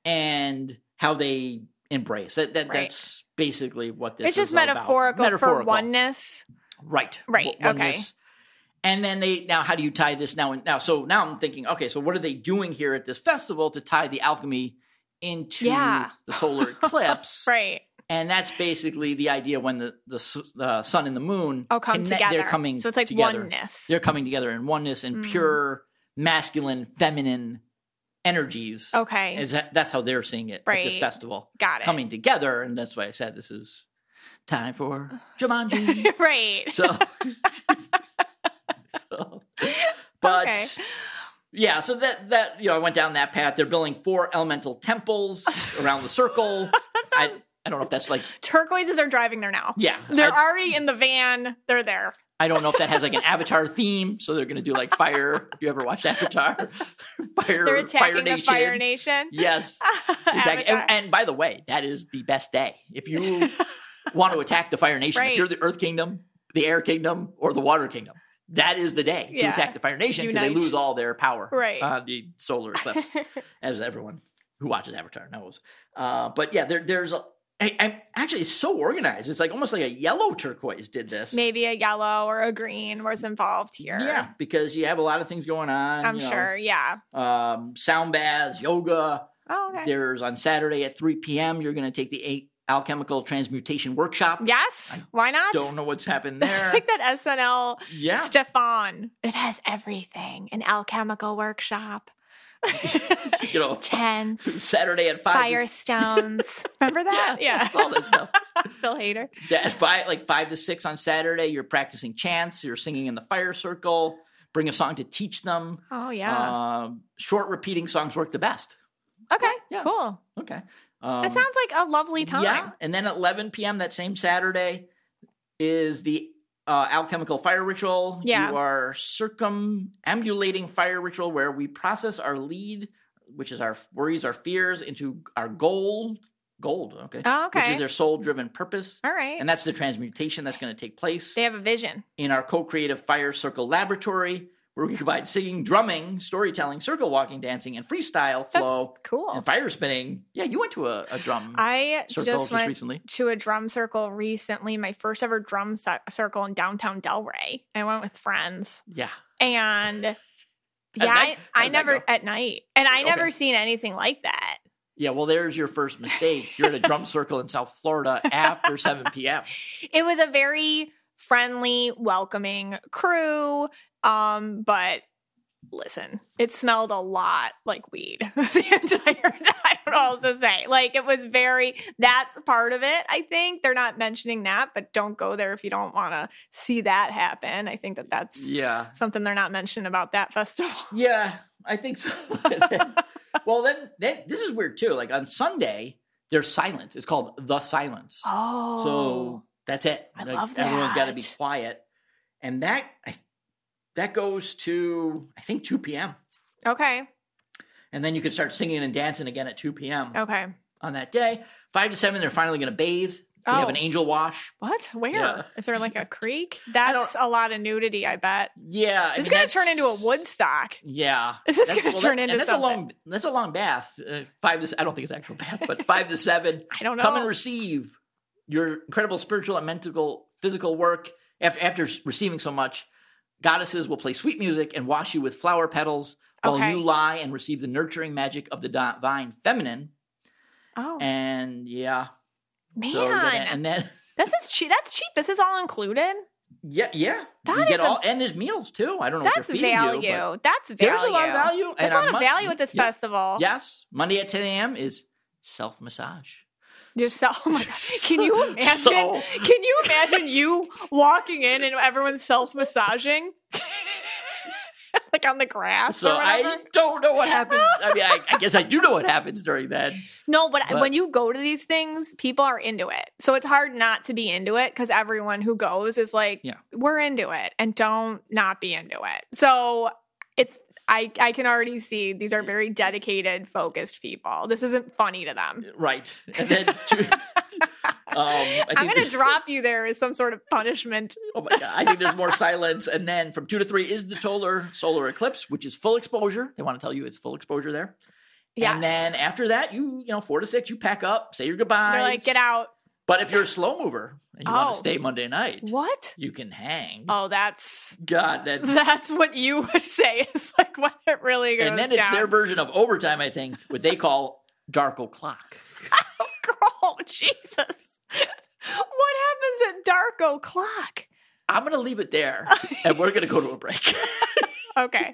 and how they embrace that. That Right. that's basically what this. It's just is all about. metaphorical, for Metaphorical. oneness. Right. Right, W- okay. oneness. And then they now, how do you tie this now? Now, so now I'm thinking, okay, so what are they doing here at this festival to tie the alchemy into Yeah. the solar eclipse? Right. And that's basically the idea when the the, s- the sun and the moon Oh, come connect- together. They're coming. So it's like together. oneness. They're coming together in oneness and Mm. pure masculine, feminine energies. Okay. Is that, that's how they're seeing it at this Right. festival. Got it. Coming together, and that's why I said this is time for Jumanji. Right. So, so, But Okay. yeah, so that that you know, I went down that path. They're building four elemental temples around the circle. I I don't know if that's like Turquoises are driving there now. yeah. They're I, already in the van. They're there. I don't know if that has like an Avatar theme, so they're going to do like fire. If you ever watched Avatar, fire, They're attacking Fire the Nation. Fire Nation. Yes, exactly. Avatar. And, and by the way, that is the best day if you want to attack the Fire Nation. Right. If you're the Earth Kingdom, the Air Kingdom, or the Water Kingdom, that is the day to Yeah. attack the Fire Nation because they Unite. lose all their power Right. on the solar eclipse, as everyone who watches Avatar knows. Uh, but yeah, there, there's a. I, I'm actually it's so organized. It's like almost like a yellow turquoise did this. Maybe a yellow or a green was involved here. Yeah, because you have a lot of things going on. I'm you know, sure. Yeah. Um, sound baths, yoga. Oh, okay. There's on Saturday at three p.m. You're going to take the eight alchemical transmutation workshop. Yes. I Why not? Don't know what's happened It's there. like that S N L Yeah. Stefan. It has everything. An alchemical workshop. You know, Tents. Saturday at five. Firestones. Remember that? Yeah, it's all that stuff. Phil Hader. At five, like five to six on Saturday, you're practicing chants. You're singing in the fire circle. Bring a song to teach them. Oh, yeah. Um, short repeating songs work the best. okay. yeah. Cool. Okay. Um, That sounds like a lovely time. Yeah, and then at eleven p.m. that same Saturday is the uh, alchemical fire ritual. Yeah. You are circumambulating fire ritual where we process our lead, which is our worries, our fears, into our gold. Gold, okay. Oh, okay. Which is their soul-driven purpose. All right. And that's the transmutation that's going to take place They have a vision. in our co-creative fire circle laboratory, where we combine singing, drumming, storytelling, circle walking, dancing, and freestyle That's flow cool. and fire spinning. Yeah, you went to a, a drum I circle just just went recently. to a drum circle recently, my first ever drum ci- circle in downtown Delray. I went with friends. Yeah. And yeah, night? I, How I did that never, go? at night. And I never Okay. seen anything like that. Yeah, well, there's your first mistake. You're at a drum circle in South Florida after seven p.m. It was a very friendly, welcoming crew. Um, but listen, it smelled a lot like weed the entire time. I don't know what else to say. Like, it was very, that's part of it, I think. They're not mentioning that, but don't go there if you don't want to see that happen. I think that that's Yeah. something they're not mentioning about that festival. Yeah, I think so. Well, then, then this is weird too. Like on Sunday, there's silence. It's called The Silence. Oh. So that's it. I Like, love Everyone's got to be that. quiet. And that I, that goes to, I think, two p.m. Okay. And then you can start singing and dancing again at two p.m. Okay. on that day. five to seven, they're finally going to bathe. They have Oh. an angel wash. What? Where? Yeah. Is there like a creek? That's a lot of nudity, I bet. Yeah. I It's mean, going that's- to turn into a Woodstock. Yeah. This is That's- gonna well, turn that's- into and that's something. a long that's a long bath. Uh, five to I don't think it's actual bath, but five to seven. I don't know. Come and receive your incredible spiritual and mental physical work. After after receiving so much, goddesses will play sweet music and wash you with flower petals while Okay. you lie and receive the nurturing magic of the divine feminine. Oh, And yeah, man. so then, and then this is cheap. That's cheap. This is all included. yeah, yeah, That you get is a- all and there's meals too. I don't know That's what they're feeding value. you, but That's value. there's a lot of value. There's and a lot on of Mon- value at this yeah. festival. Yes, Monday at ten a.m. is self massage. Yourself. Oh my God. Can you imagine? So- Can you imagine you walking in and everyone's self massaging, like on the grass? So or whatever? I don't know what happens. I mean, I, I guess I do know what happens during that. No, but, But- when you go to these things, people are into it. So it's hard not to be into it because everyone who goes is like, Yeah. we're into it and don't not be into it. So it's, I, I can already see these are very dedicated, focused people. This isn't funny to them. Right. And then to, um, I I'm think going to drop you there as some sort of punishment. Oh my God. I think there's more silence. And then from two to three is the solar solar eclipse, which is full exposure. They want to tell you it's full exposure there. Yes. And then after that, you, you know, four to six, you pack up, say your goodbyes. They're like, get out. But if you're a slow mover and you want Oh. to stay Monday night, What? you can hang. Oh, that's God, that, that's what you would say is like when it really goes and then down. it's their version of overtime, I think, what they call dark o'clock. Oh, Jesus. What happens at dark o'clock? I'm going to leave it there, and we're going to go to a break. Okay.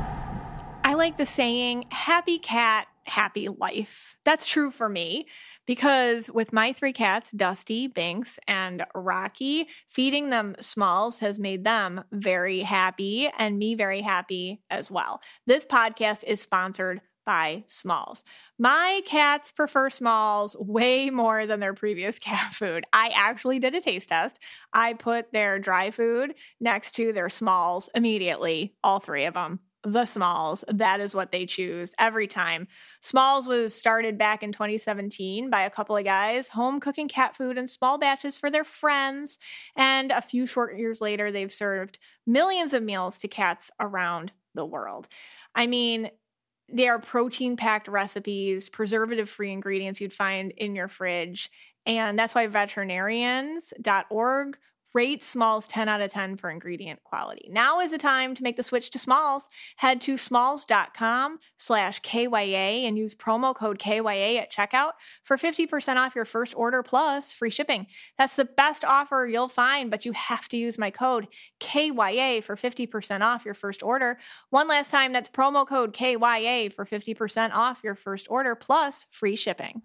I like the saying, happy cat, happy life. That's true for me Because with my three cats, Dusty, Binks, and Rocky, feeding them Smalls has made them very happy and me very happy as well. This podcast is sponsored by Smalls. My cats prefer Smalls way more than their previous cat food. I actually did a taste test. I put their dry food next to their Smalls immediately, all three of them. The Smalls. That is what they choose every time. Smalls was started back in twenty seventeen by a couple of guys, home cooking cat food in small batches for their friends. And a few short years later, they've served millions of meals to cats around the world. I mean, they are protein-packed recipes, preservative-free ingredients you'd find in your fridge. And that's why veterinarians dot org rate Smalls ten out of ten for ingredient quality. Now is the time to make the switch to Smalls. Head to smalls.com slash KYA and use promo code K Y A at checkout for fifty percent off your first order plus free shipping. That's the best offer you'll find, but you have to use my code K Y A for fifty percent off your first order. One last time, that's promo code K Y A for fifty percent off your first order plus free shipping.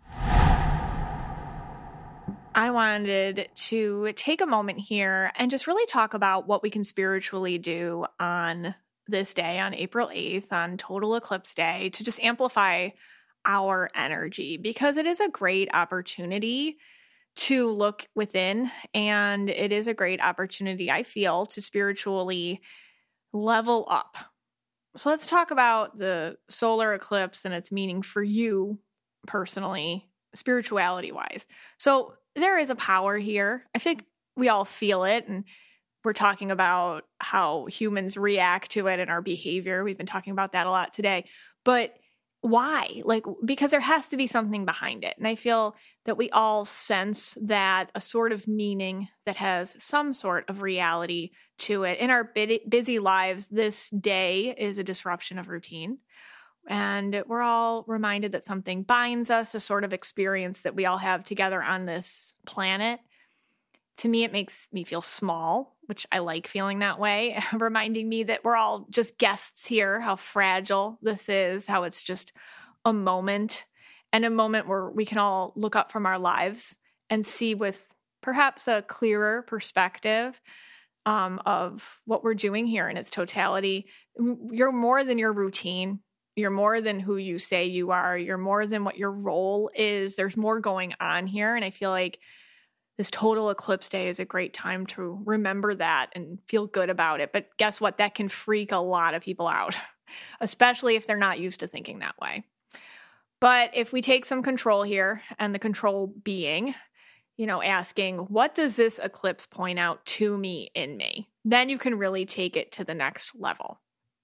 I wanted to take a moment here and just really talk about what we can spiritually do on this day, on April eighth, on Total Eclipse Day, to just amplify our energy, because it is a great opportunity to look within, and it is a great opportunity, I feel, to spiritually level up. So let's talk about the solar eclipse and its meaning for you personally, spirituality-wise. So there is a power here. I think we all feel it, and we're talking about how humans react to it and our behavior. We've been talking about that a lot today. But why? Like, because there has to be something behind it. And I feel that we all sense that a sort of meaning that has some sort of reality to it. In our busy lives, this day is a disruption of routine. And we're all reminded that something binds us, a sort of experience that we all have together on this planet. To me, it makes me feel small, which I like feeling that way, reminding me that we're all just guests here, how fragile this is, how it's just a moment, and a moment where we can all look up from our lives and see with perhaps a clearer perspective um, of what we're doing here in its totality. You're more than your routine. You're more than who you say you are. You're more than what your role is. There's more going on here. And I feel like this Total Eclipse Day is a great time to remember that and feel good about it. But guess what? That can freak a lot of people out, especially if they're not used to thinking that way. But if we take some control here, and the control being, you know, asking, what does this eclipse point out to me in me? Then you can really take it to the next level.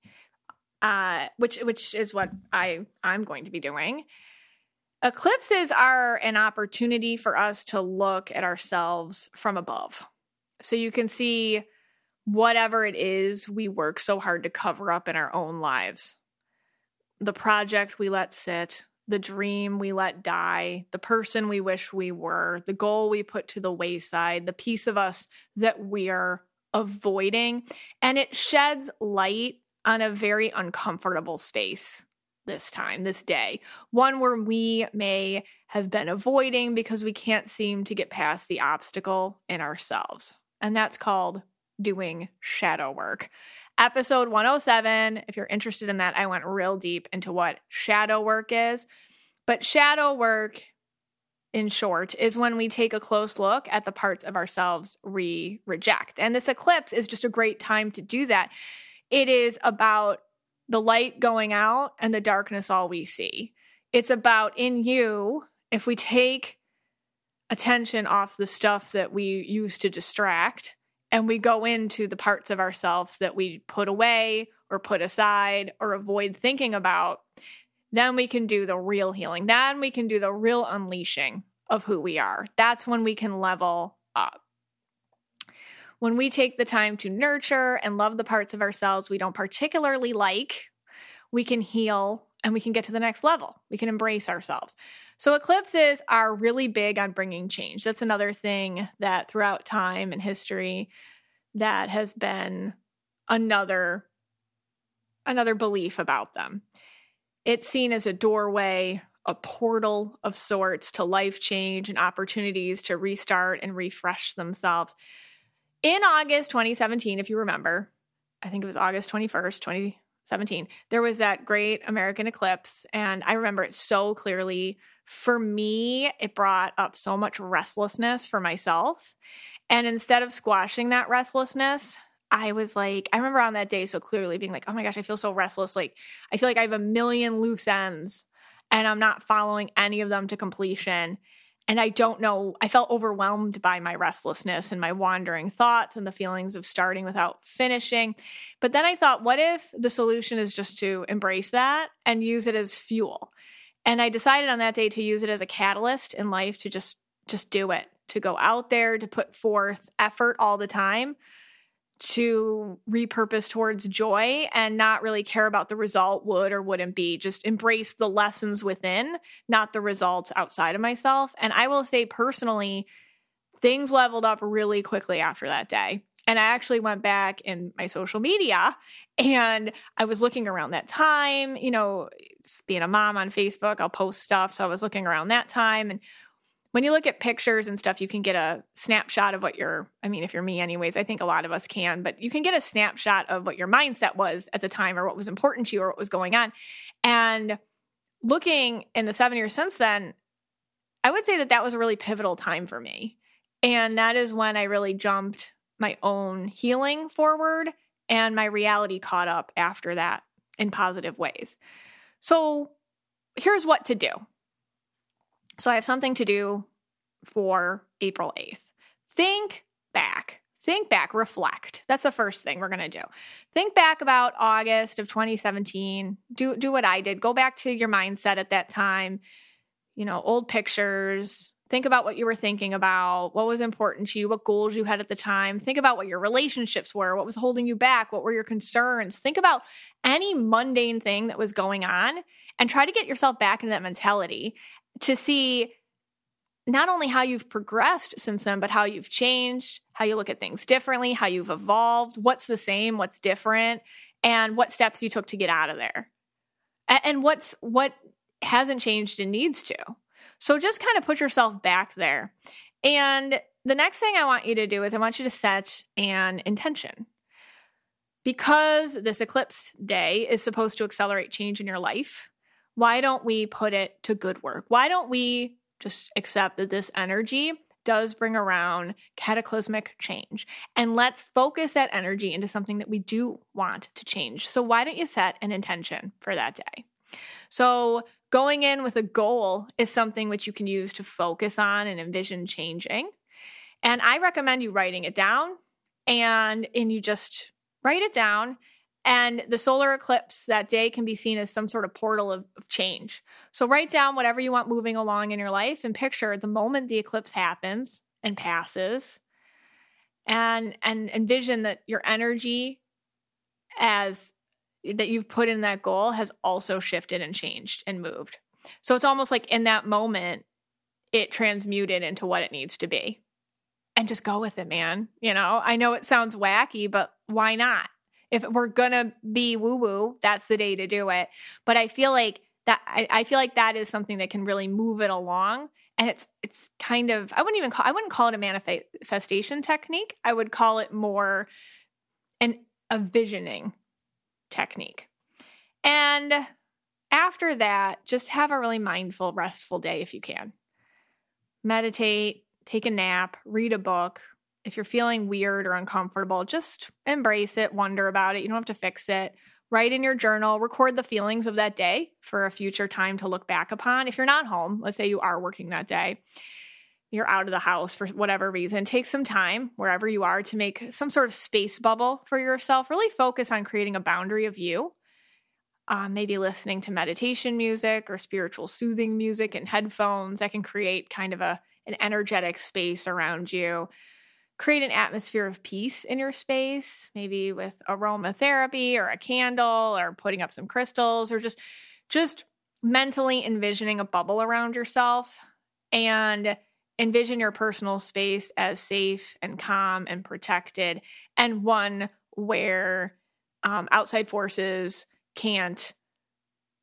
Uh, which which is what I, I'm going to be doing. Eclipses are an opportunity for us to look at ourselves from above. So you can see whatever it is we work so hard to cover up in our own lives. The project we let sit, the dream we let die, the person we wish we were, the goal we put to the wayside, the piece of us that we are avoiding. And it sheds light on a very uncomfortable space this time, this day. One where we may have been avoiding because we can't seem to get past the obstacle in ourselves. And that's called doing shadow work. Episode one oh seven, if you're interested in that, I went real deep into what shadow work is. But shadow work, in short, is when we take a close look at the parts of ourselves we reject. And this eclipse is just a great time to do that. It is about the light going out and the darkness all we see. It's about, in you, if we take attention off the stuff that we use to distract and we go into the parts of ourselves that we put away or put aside or avoid thinking about, then we can do the real healing. Then we can do the real unleashing of who we are. That's when we can level up. When we take the time to nurture and love the parts of ourselves we don't particularly like, we can heal and we can get to the next level. We can embrace ourselves. So eclipses are really big on bringing change. That's another thing that throughout time and history that has been another, another belief about them. It's seen as a doorway, a portal of sorts to life change and opportunities to restart and refresh themselves. In August twenty seventeen, if you remember, I think it was August twenty-first, twenty seventeen, there was that great American eclipse, and I remember it so clearly. For me, it brought up so much restlessness for myself. And instead of squashing that restlessness, I was like, I remember on that day so clearly being like, oh my gosh, I feel so restless. Like, I feel like I have a million loose ends and I'm not following any of them to completion. And I don't know, I felt overwhelmed by my restlessness and my wandering thoughts and the feelings of starting without finishing. But then I thought, what if the solution is just to embrace that and use it as fuel? And I decided on that day to use it as a catalyst in life to just, just do it, to go out there, to put forth effort all the time, to repurpose towards joy and not really care about the result would or wouldn't be. Just embrace the lessons within, not the results outside of myself. And I will say personally, things leveled up really quickly after that day. And I actually went back in my social media and I was looking around that time, you know, being a mom on Facebook, I'll post stuff. So I was looking around that time. And when you look at pictures and stuff, you can get a snapshot of what your, I mean, if you're me anyways, I think a lot of us can, but you can get a snapshot of what your mindset was at the time or what was important to you or what was going on. And looking in the seven years since then, I would say that that was a really pivotal time for me. And that is when I really jumped my own healing forward and my reality caught up after that in positive ways. So here's what to do. So I have something to do for April eighth. Think back. Think back. Reflect. That's the first thing we're going to do. Think back about August of twenty seventeen. Do, do what I did. Go back to your mindset at that time. You know, old pictures. Think about what you were thinking about, what was important to you, what goals you had at the time. Think about what your relationships were, what was holding you back, what were your concerns. Think about any mundane thing that was going on and try to get yourself back into that mentality to see not only how you've progressed since then, but how you've changed, how you look at things differently, how you've evolved, what's the same, what's different, and what steps you took to get out of there. And what's what hasn't changed and needs to. So just kind of put yourself back there. And the next thing I want you to do is I want you to set an intention. Because this eclipse day is supposed to accelerate change in your life, why don't we put it to good work? Why don't we just accept that this energy does bring around cataclysmic change? And let's focus that energy into something that we do want to change. So why don't you set an intention for that day? So going in with a goal is something which you can use to focus on and envision changing. And I recommend you writing it down and, and you just write it down. And the solar eclipse that day can be seen as some sort of portal of, of change. So write down whatever you want moving along in your life and picture the moment the eclipse happens and passes and, and envision that your energy as that you've put in that goal has also shifted and changed and moved. So it's almost like in that moment, it transmuted into what it needs to be. And just go with it, man. You know, I know it sounds wacky, but why not? If we're going to be woo-woo, that's the day to do it. But I feel like that, I, I feel like that is something that can really move it along. And it's, it's kind of, I wouldn't even call, I wouldn't call it a manifestation technique. I would call it more an, a visioning technique. And after that, just have a really mindful, restful day if you can. Meditate, take a nap, read a book. If you're feeling weird or uncomfortable, just embrace it, wonder about it. You don't have to fix it. Write in your journal, record the feelings of that day for a future time to look back upon. If you're not home, let's say you are working that day, you're out of the house for whatever reason, take some time wherever you are to make some sort of space bubble for yourself. Really focus on creating a boundary of you. Um, maybe listening to meditation music or spiritual soothing music in headphones that can create kind of a an energetic space around you. Create an atmosphere of peace in your space, maybe with aromatherapy or a candle or putting up some crystals or just, just mentally envisioning a bubble around yourself and envision your personal space as safe and calm and protected and one where um, outside forces can't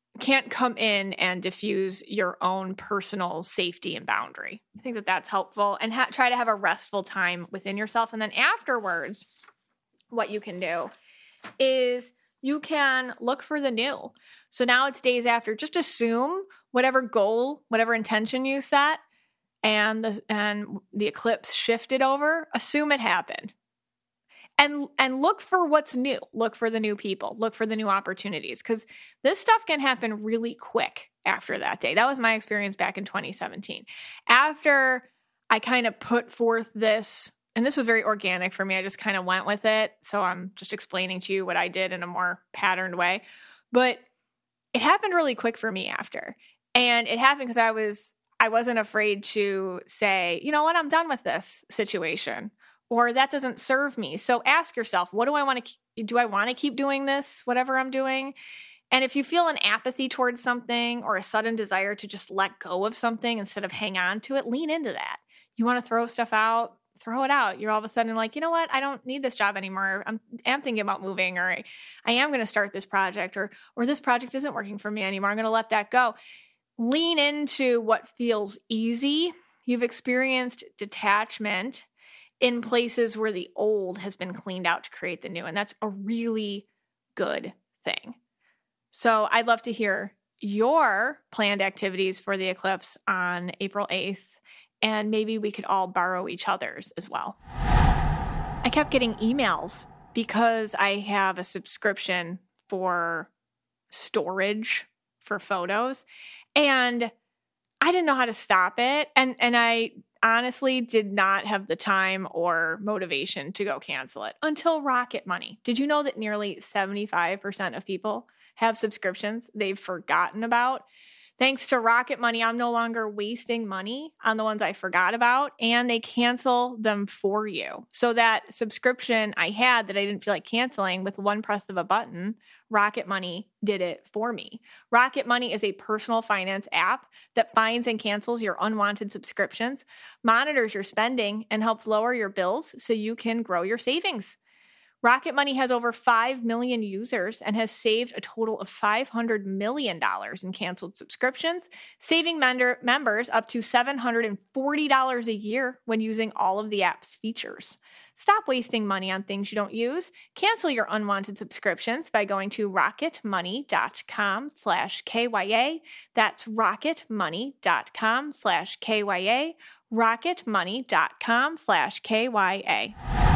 can't come in and diffuse your own personal safety and boundary. I think that that's helpful, and ha- try to have a restful time within yourself. And then afterwards, what you can do is you can look for the new. So now it's days after. Just assume whatever goal, whatever intention you set, and the, and the eclipse shifted over, assume it happened. And and look for what's new. Look for the new people. Look for the new opportunities, because this stuff can happen really quick after that day. That was my experience back in twenty seventeen. After I kind of put forth this, and this was very organic for me. I just kind of went with it. So I'm just explaining to you what I did in a more patterned way. But it happened really quick for me after. And it happened because I was I wasn't afraid to say, you know what, I'm done with this situation. Or that doesn't serve me. So ask yourself, what do I want to keep, do I want to keep doing this, whatever I'm doing? And if you feel an apathy towards something or a sudden desire to just let go of something instead of hang on to it, lean into that. You want to throw stuff out, throw it out. You're all of a sudden like, you know what? I don't need this job anymore. I'm, I'm thinking about moving, or I, I am going to start this project, or, or this project isn't working for me anymore. I'm going to let that go. Lean into what feels easy. You've experienced detachment in places where the old has been cleaned out to create the new. And that's a really good thing. So I'd love to hear your planned activities for the eclipse on April eighth. And maybe we could all borrow each other's as well. I kept getting emails because I have a subscription for storage for photos. And I didn't know how to stop it. And, and I... honestly did not have the time or motivation to go cancel it until Rocket Money. Did you know that nearly seventy-five percent of people have subscriptions they've forgotten about? Thanks to Rocket Money, I'm no longer wasting money on the ones I forgot about, and they cancel them for you. So that subscription I had that I didn't feel like canceling, with one press of a button, Rocket Money did it for me. Rocket Money is a personal finance app that finds and cancels your unwanted subscriptions, monitors your spending, and helps lower your bills so you can grow your savings. Rocket Money has over five million users and has saved a total of five hundred million dollars in canceled subscriptions, saving mender- members up to seven hundred forty dollars a year when using all of the app's features. Stop wasting money on things you don't use. Cancel your unwanted subscriptions by going to rocketmoney.com slash KYA. That's rocketmoney.com slash KYA. rocketmoney.com slash KYA.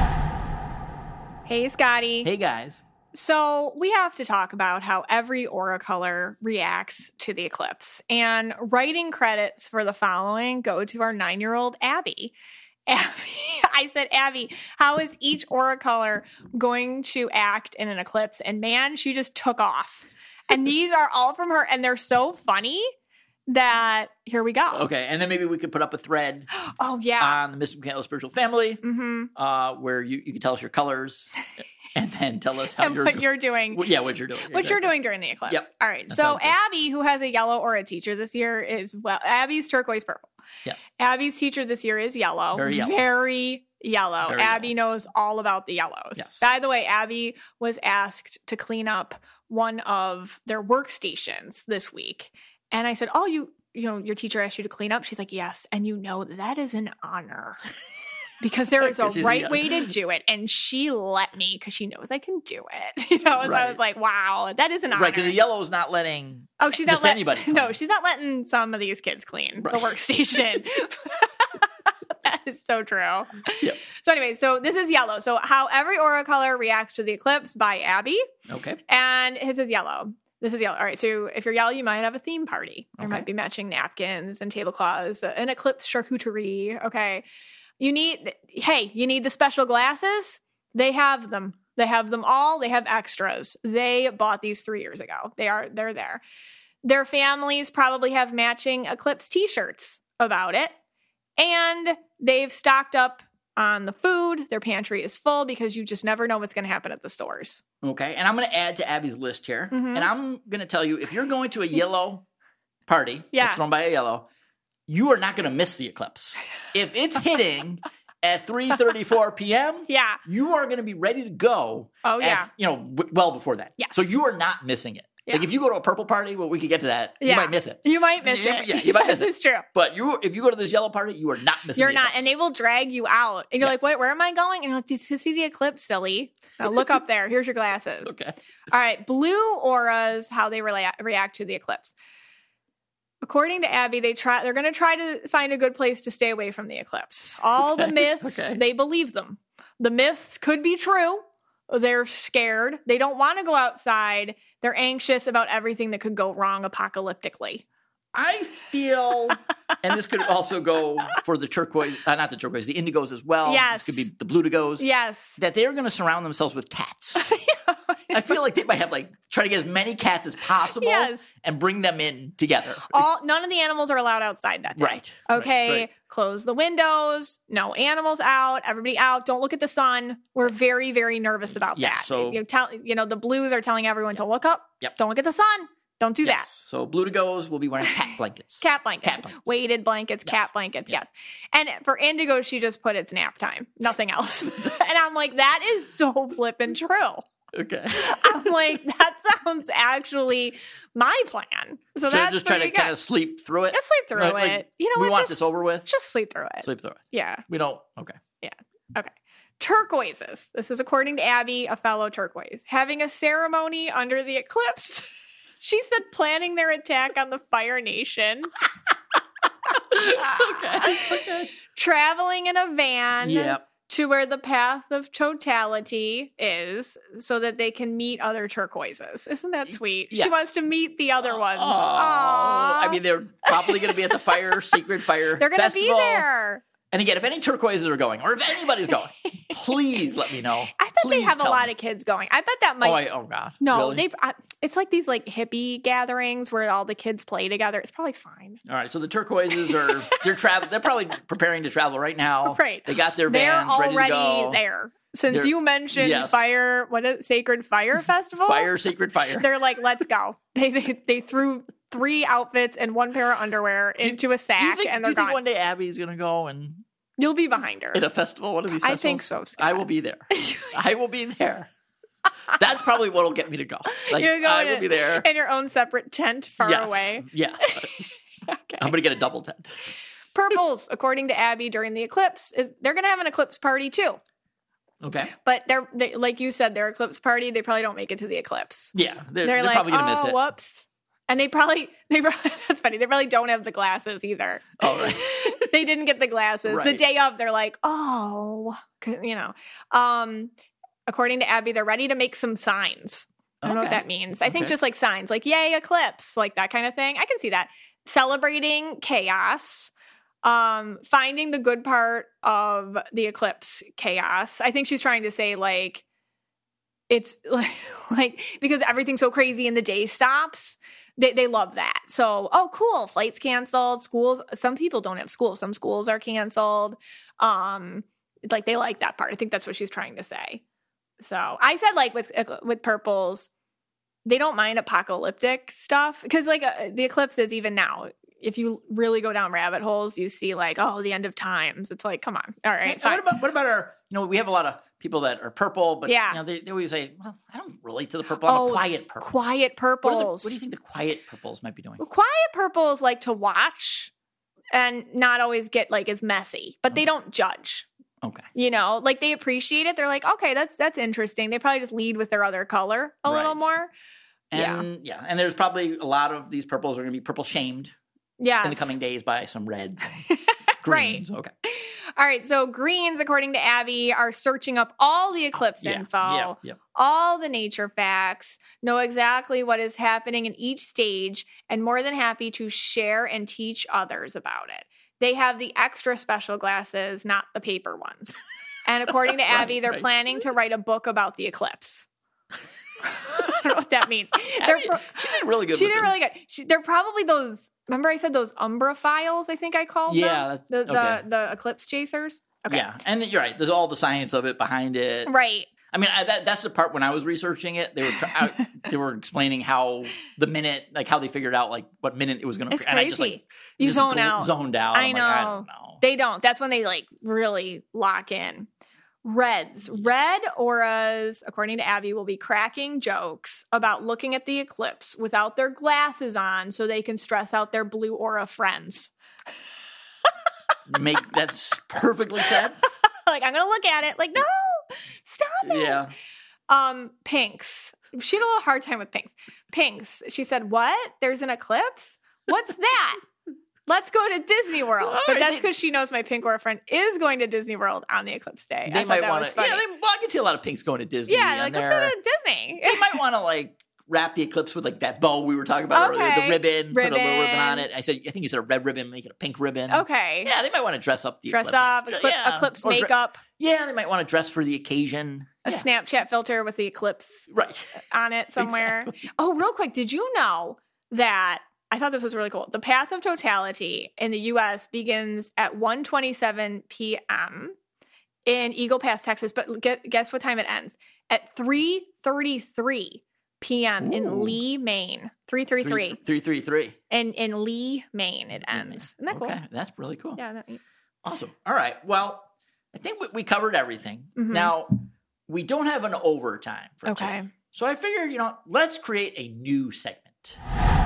Hey, Scotty. Hey, guys. So we have to talk about how every aura color reacts to the eclipse. And writing credits for the following go to our nine-year-old Abby. Abby, I said, Abby, how is each aura color going to act in an eclipse? And man, she just took off. And these are all from her, and they're so funny that here we go. Okay, and then maybe we could put up a thread oh, yeah. on the Mister McCandless Spiritual Family, mm-hmm. uh, where you, you can tell us your colors and then tell us how and you're what you're doing. Yeah, what you're doing. What exactly. you're doing during the eclipse. Yep. All right, That so sounds good. Abby, who has a yellow aura teacher this year, is, well, Abby's turquoise purple. Yes. Abby's teacher this year is yellow. Very yellow. Very yellow. Very Abby yellow. knows all about the yellows. Yes. By the way, Abby was asked to clean up one of their workstations this week. And I said, oh, you, you know, your teacher asked you to clean up? She's like, yes. And you know, that is an honor. Because there is a She's right young. way to do it. And she let me because she knows I can do it. You know, so Right. I was like, wow, that is an honor. Right, because the yellow is not letting Oh, she's just not let- anybody clean. No, she's not letting some of these kids clean Right. the workstation. That is so true. Yep. So anyway, so this is yellow. So how every aura color reacts to the eclipse by Abby. Okay. And his is yellow. This is yellow. All right. So if you're yellow, you might have a theme party. There Okay. might be matching napkins and tablecloths, an eclipse charcuterie. Okay. You need, hey, you need the special glasses? They have them. They have them all. They have extras. They bought these three years ago. They are, they're there. Their families probably have matching eclipse t-shirts about it. And they've stocked up on the food. Their pantry is full because you just never know what's going to happen at the stores. Okay. And I'm going to add to Abby's list here. Mhm. And I'm going to tell you, if you're going to a yellow party Yeah. that's thrown by a yellow, you are not going to miss the eclipse. If it's hitting at three thirty-four p.m., Yeah. you are going to be ready to go. Oh, at, yeah. you know, w- well before that. Yes. So you are not missing it. Yeah. Like if you go to a purple party, well, we could get to that. Yeah. You might miss it. You might miss You- it. yeah, you might miss it. It's true. But you, if you go to this yellow party, you are not missing. You're the not, eclipse. and they will drag you out, and you're Yeah. like, "Wait, where am I going?" And you're like, "To see the eclipse, silly." Now look up there. Here's your glasses. Okay. All right, blue auras, how they rela- react to the eclipse. According to Abby, they try. They're going to try to find a good place to stay away from the eclipse. All the Okay, myths, okay. they believe them. The myths could be true. They're scared. They don't want to go outside. They're anxious about everything that could go wrong apocalyptically. I feel, and this could also go for the turquoise, uh, not the turquoise, the indigos as well. Yes. This could be the blue digos. Yes. That they're going to surround themselves with cats. I feel like they might have like try to get as many cats as possible Yes. and bring them in together. All none of the animals are allowed outside that day. Right, right, Okay. right. Close the windows. No animals out. Everybody out. Don't look at the sun. We're very, very nervous about Yeah, that. so- you tell you know the blues are telling everyone to look up. Yep. Don't look at the sun. Don't do Yes. So blue digos will be wearing cat blankets. that. Cat blankets, Cat blankets. weighted blankets, Yes. cat blankets. Yeah. Yes. And for indigo, she just put it's nap time. Nothing else. and I'm like, that is so flippin' true. Okay. I'm like, that sounds actually my plan. So Should I that's just try to pretty kind good. of sleep through it? Just sleep through Like- like, it. You know we what? want just, this over with. Just sleep through it. Sleep through it. Yeah. We don't. Okay. Okay. Turquoises. This is according to Abby, a fellow turquoise. Having a ceremony under the eclipse. She said planning their attack on the Fire Nation. okay. Okay. Traveling in a van Yep. to where the path of totality is so that they can meet other turquoises. Isn't that sweet? Yes. She wants to meet the other ones. Oh, Aw. I mean, they're probably going to be at the fire, secret fire they're going to be festival. there. And again, if any turquoises are going, or if anybody's going, please let me know. I bet they Please have a tell lot me. of kids going. I bet that might. Oh, I, oh God. no, Really? they. I, it's like these like hippie gatherings where all the kids play together. It's probably fine. All right. So the turquoises are they're travel. They're probably preparing to travel right now. Right. They got their They're vans ready to already go. there. Since They're- you mentioned yes. fire, what is it, Sacred Fire Festival? Fire, secret fire. They're like, let's go. They they, they threw three outfits and one pair of underwear into a Do sack, you think, and do they're you think gone. one day Abby's going to go and You'll be behind her. at a festival? One of these I festivals? think so, Scott. I will be there. I will be there. That's probably what'll get me to go. Like, You're going I will be there. in your own separate tent far yes. away. Yes. Okay. I'm going to get a double tent. Purples, according to Abby, during the eclipse, is they're going to have an eclipse party too. Okay. But they're they, like you said, their eclipse party. They probably don't make it to the eclipse. Yeah. They're, They're, they're like, probably going to oh, miss it. whoops. And they probably they probably, that's funny. They probably don't have the glasses either. Oh, right. They didn't get the glasses. The Right. day of, they're like, oh, 'cause, you know. Um, according to Abby, they're ready to make some signs. I don't know what Okay. that means. I think Okay. just like signs, like yay, eclipse, like that kind of thing. I can see that. Celebrating chaos. Um, finding the good part of the eclipse chaos. I think she's trying to say like it's like, like because everything's so crazy and the day stops. They they love that. So, oh cool, flights canceled, schools, some people don't have school. Some schools are canceled. Um like they like that part. I think that's what she's trying to say. So, I said like with with purples, they don't mind apocalyptic stuff because like uh, the eclipse is even now. If you really go down rabbit holes, you see like, oh, the end of times. It's like, come on. All right, And fine. what about what about our? You know, we have a lot of people that are purple, but Yeah. you know, they, they always say, "Well, I don't relate to the purple. I'm Oh, a quiet purple." Quiet What, are the- purples. what do you think the quiet purples might be doing? Quiet purples like to watch and not always get like as messy, but they don't judge. Okay. You know, like they appreciate it. They're like, okay, that's that's interesting. They probably just lead with their other color a little Right. more. Yeah. And yeah. and there's probably a lot of these purples are going to be purple shamed Yeah. in the coming days by some reds, and Right. greens. Okay. All right. So greens, according to Abby, are searching up all the eclipse Yeah. info, Yeah. Yeah. all the nature facts, know exactly what is happening in each stage, and more than happy to share and teach others about it. They have the extra special glasses, not the paper ones. And according to Right, Abby, they're right. planning to write a book about the eclipse. I don't know what that means. They're Abby, pro- she did really good. she with did it. really good. She, they're probably those. Remember, I said those Umbra files. I think I called Yeah, them that's- the, okay. the the eclipse chasers. Okay, Yeah, and you're right. There's all the science of it behind it. right. I mean, I, that, that's the part when I was researching it. They were try, I, they were explaining how the minute, like how they figured out like what minute it was going to. It's and I just crazy. like You just zone out. zoned out. I I'm like, I know. don't know. They don't. That's when they like really lock in. Reds. Red auras, according to Abby, will be cracking jokes about looking at the eclipse without their glasses on so they can stress out their blue aura friends. Make that's perfectly said. Like, I'm going to look at it. Like, no, stop it. Yeah. Um, pinks. She had a little hard time with pinks. Pinks. She said, what? There's an eclipse? What's that? Let's go to Disney World. All But right, that's they- because she knows my pink aura friend is going to Disney World on the eclipse day. I They thought might that want was to. funny. Yeah, they, well, I can see a lot of pinks going to Disney. Yeah, and like, let's they're- go to Disney. They might want to like wrap the eclipse with like that bow we were talking about earlier, Okay. the ribbon, put a little ribbon Ribbon. on it. I said, I think you said a red ribbon, make it a pink ribbon. Okay. Yeah, they might want to dress up the Dress eclipse. up, eclip- Yeah. eclipse Or dre- makeup, yeah, they might want to dress for the occasion. a Yeah. Snapchat filter with the eclipse Right. on it somewhere. Exactly. Oh, real quick, did you know that I thought this was really cool. The path of totality in the U S begins at one twenty-seven p.m. in Eagle Pass, Texas. But get, guess what time it ends? At three thirty-three p.m. Ooh. in Lee, Maine. three thirty-three. Three, three, three. And in Lee, Maine, it ends. Isn't that cool? Okay, that's really cool. Yeah. That, Awesome. All right. Well, I think we, we covered everything. Mhm. Now, we don't have an overtime for okay. today. So I figured, you know, let's create a new segment.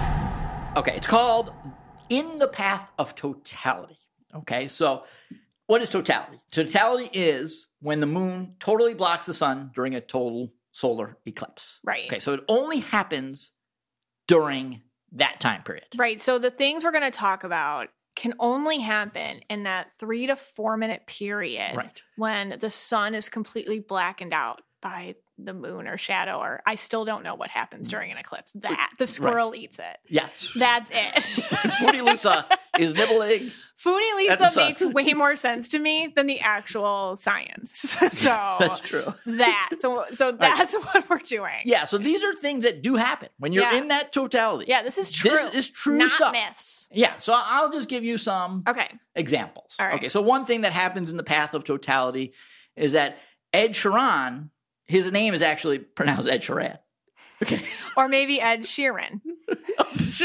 Okay, it's called In the Path of Totality. Okay, so what is totality? Totality is when the moon totally blocks the sun during a total solar eclipse. Right. Okay, so it only happens during that time period. Right. So the things we're going to talk about can only happen in that three to four minute period Right. when the sun is completely blackened out by the moon or shadow, or I still don't know what happens during an eclipse. That the squirrel eats it. Yes. That's it. Foodie Lisa is nibbling. Foodie At the Lisa sun. makes way more sense to me than the actual science. So That's true. that. So so that's what we're doing. Yeah, so these are things that do happen when you're Yeah. in that totality. Yeah, this is true. This is true Not stuff. myths. Yeah, so I'll just give you some Okay. examples. All right. Okay, so one thing that happens in the path of totality is that Ed Sheeran, his name is actually pronounced Ed Sheeran. Okay. Or maybe Ed Sheeran. or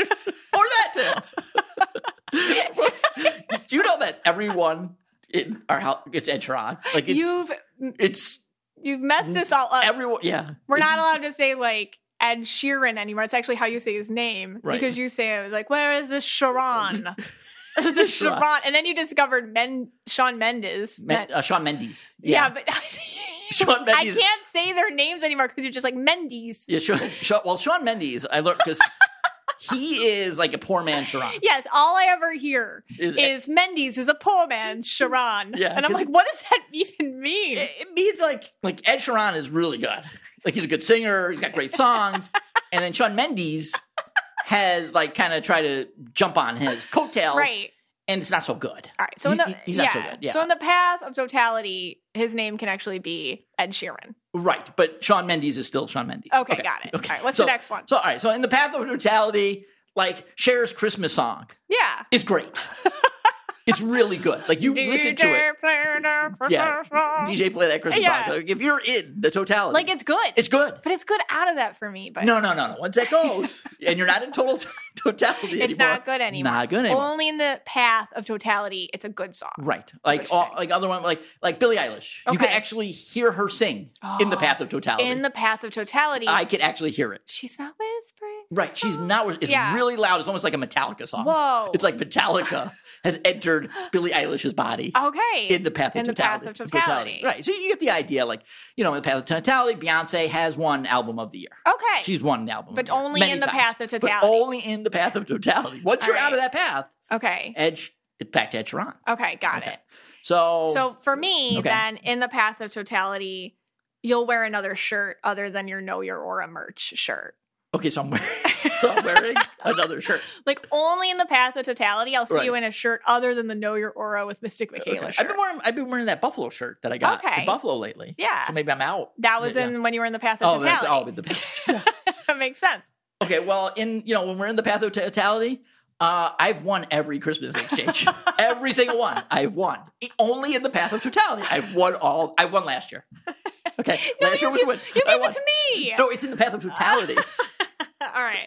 that too. Do you know that everyone in our house gets Ed Sheeran? Like it's, You've it's you've messed us all up. everyone. Yeah, We're not It's- allowed to say like Ed Sheeran anymore. It's actually how you say his name Right. because you say it was like, where is this Sharon? the Sharon. Sharon, and then you discovered Men Sean Mendes. Men, that- uh, Shawn Mendes. yeah. but Shawn I Mendes. can't say their names anymore because you're just like Mendes. Yeah, Shawn, Shawn, well, Shawn Mendes, I learned because he is like a poor man Sharon. Yes, all I ever hear Is- is, Mendes is a poor man's Sharon. Yeah, and I'm 'cause- like, what does that even mean? It, it means like like Ed Sheeran is really good. Like he's a good singer, he's got great songs, and then Shawn Mendes has like kind of tried to jump on his coattails, Right. and it's not so good. All right. So in He- the he- he's not so yeah. good, yeah. So in the path of totality, his name can actually be Ed Sheeran. Right, but Shawn Mendes is still Shawn Mendes. Okay, got it. Okay. All right, what's So- the next one? So all right, so in the path of totality, like Cher's Christmas song Yeah. is great. It's really good. Like you listen to it. Yeah. D J play that Christmas Yeah. song. Like, if you're in the totality, Like it's good. it's good. but it's good out of that for me. But No, no, no, no. Once that goes, and you're not in total t- totality it's anymore. not good anymore. Not good anymore. Only in the path of totality, it's a good song. Right, like what you're all, saying. like other one, like like Billie Eilish. You could Okay. actually hear her sing in the Oh, path of totality. In the path of totality, I could actually hear it. she's not whispering. Right, she's song. not. It's Yeah. really loud. It's almost like a Metallica song. Whoa. It's like Metallica has entered Billie Eilish's body. Okay. In the path of In the totality. path of totality. Right. So you get the idea. Like, you know, in the path of totality, Beyonce has won album of the year. Okay. She's won album But of the year only many in the times. path of But totality. only in the path of totality. Once All you're out right. of that path, okay. Edge, it's back to Ed Sheeran. Okay, got Okay. it. So, So for me, Okay. then in the path of totality, you'll wear another shirt other than your Know Your Aura merch shirt. okay, so I'm wearing, so I'm wearing another shirt. Like only in the path of totality, I'll see Right. you in a shirt other than the Know Your Aura with Mystic Michaela Okay. shirt. I've been wearing I've been wearing that Buffalo shirt that I got Okay. in Buffalo lately. Yeah. So maybe I'm out. That was Yeah. in when you were in the path of Oh, that's totality. oh, with the path of totality. That makes sense. Okay, well, in you know when we're in the path of totality, uh, I've won every Christmas exchange, every single one. I've won I- only in the path of totality. I've won all. I won last year. Okay, No, last you, year was a you, win. you I gave won. it to me. No, it's in the path of totality. All right.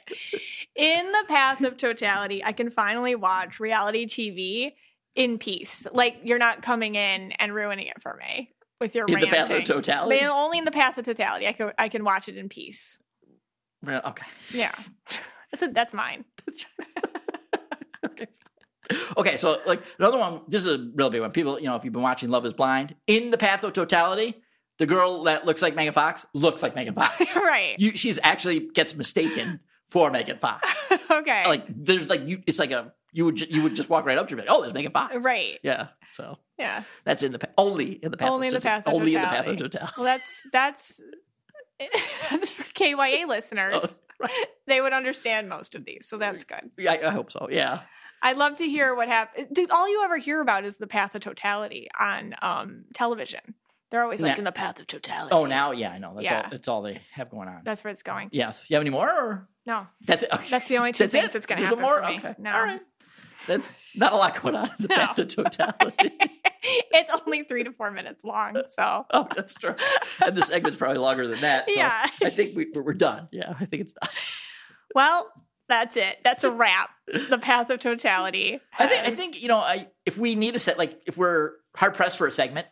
In the path of totality, I can finally watch reality T V in peace. Like you're not coming in and ruining it for me. with your In ranting. the path of totality? But only in the path of totality. I can I can watch it in peace. Real- Okay. Yeah. That's a, that's mine. Okay. Okay, so like another one, this is a real big one. People, you know, if you've been watching Love is Blind, in the path of totality, the girl that looks like Megan Fox looks like Megan Fox. Right. You, she's actually gets mistaken for Megan Fox. Okay. Like there's like you, it's like a you would ju- you would just walk right up to her and be like, oh, there's Megan Fox. Right. Yeah. So Yeah. that's in the pa- only in the path. Only of in the total- path of only in the path totality. of totality. Well, that's that's that's K Y A listeners. Oh, right. They would understand most of these, so that's good. Yeah, I, I hope so. Yeah. I'd love to hear what happened. Dude, all you ever hear about is the path of totality on um, television. They're always like Now- in the path of totality. Oh, now, yeah, I know. That's Yeah. all. That's all they have going on. That's where it's going. Yes. You have any more? Or? No, That's it. Okay. that's the only two That's things it? that's going to There's happen no more? for me. Okay. No. All right. That's not a lot going on in the No. path of totality. It's only three to four minutes long, so Oh, that's true. And the segment's probably longer than that. So Yeah. I think we, we're done. Yeah, I think it's done. well, that's it. That's a wrap. The path of totality. I think I has- think you know I if we need a set like if we're hard pressed for a segment,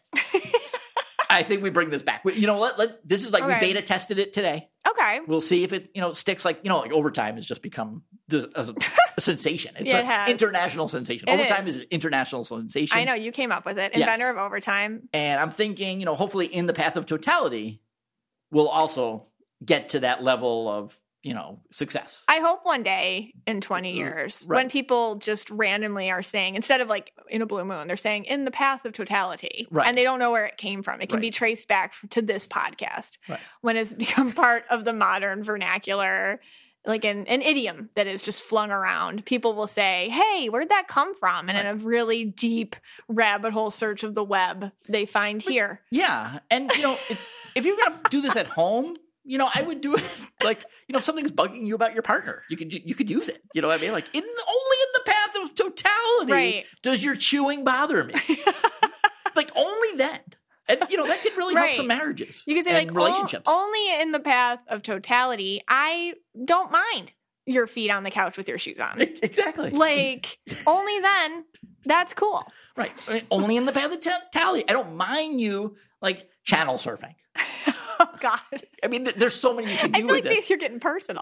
I think we bring this back. We, you know, let let this is like Okay. we beta tested it today. Okay. We'll see if it you know sticks. Like you know, like overtime has just become this, a, a sensation. It's Yeah, it an has. international sensation. It Overtime is. is an international sensation. I know you came up with it. Yes. Inventor of overtime. And I'm thinking, you know, hopefully in the path of totality, we'll also get to that level of, you know, success. I hope one day in twenty years, Right. when people just randomly are saying, instead of like in a blue moon, they're saying in the path of totality. Right. And they don't know where it came from. It can be Right. traced back to this podcast Right. when it's become part of the modern vernacular, like an, an idiom that is just flung around. People will say, hey, where'd that come from? And in a really deep rabbit hole search of the web, they find here. Yeah. And, you know, if, if you're going to do this at home, you know, I would do it like, you know, if something's bugging you about your partner, you could you could use it. You know what I mean? Like, in the, only in the path of totality Right. does your chewing bother me. Like, only then. And, you know, that could really help Right. some marriages. You could say and like relationships. o- only in the path of totality, I don't mind your feet on the couch with your shoes on. Exactly. Like only then, that's cool. Right. I mean, only in the path of totality. I don't mind you, like, channel surfing. Oh God, I mean, th- there's so many you can I do feel with like it. these you're getting personal.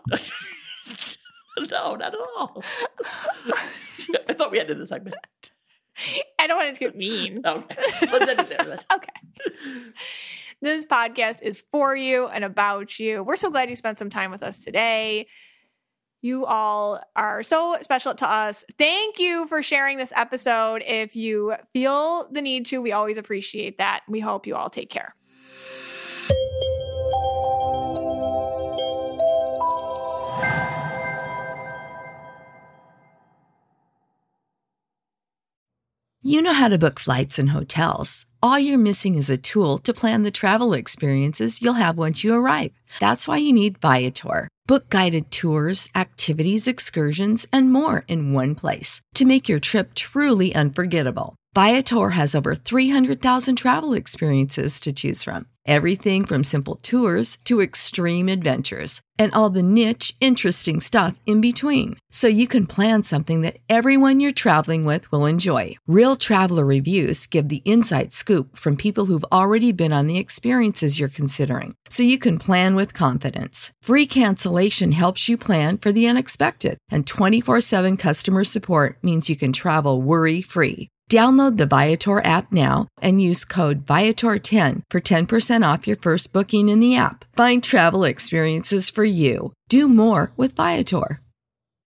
No, not at all. I thought we ended the segment. I don't want it to get mean. Okay. Let's end it there. Let's- Okay. This podcast is for you and about you. We're so glad you spent some time with us today. You all are so special to us. Thank you for sharing this episode. If you feel the need to, we always appreciate that. We hope you all take care. You know how to book flights and hotels. All you're missing is a tool to plan the travel experiences you'll have once you arrive. That's why you need Viator. Book guided tours, activities, excursions, and more in one place to make your trip truly unforgettable. Viator has over three hundred thousand travel experiences to choose from. Everything from simple tours to extreme adventures and all the niche, interesting stuff in between. So you can plan something that everyone you're traveling with will enjoy. Real traveler reviews give the inside scoop from people who've already been on the experiences you're considering. So you can plan with confidence. Free cancellation helps you plan for the unexpected. And twenty-four seven customer support means you can travel worry-free. Download the Viator app now and use code Viator ten for ten percent off your first booking in the app. Find travel experiences for you. Do more with Viator.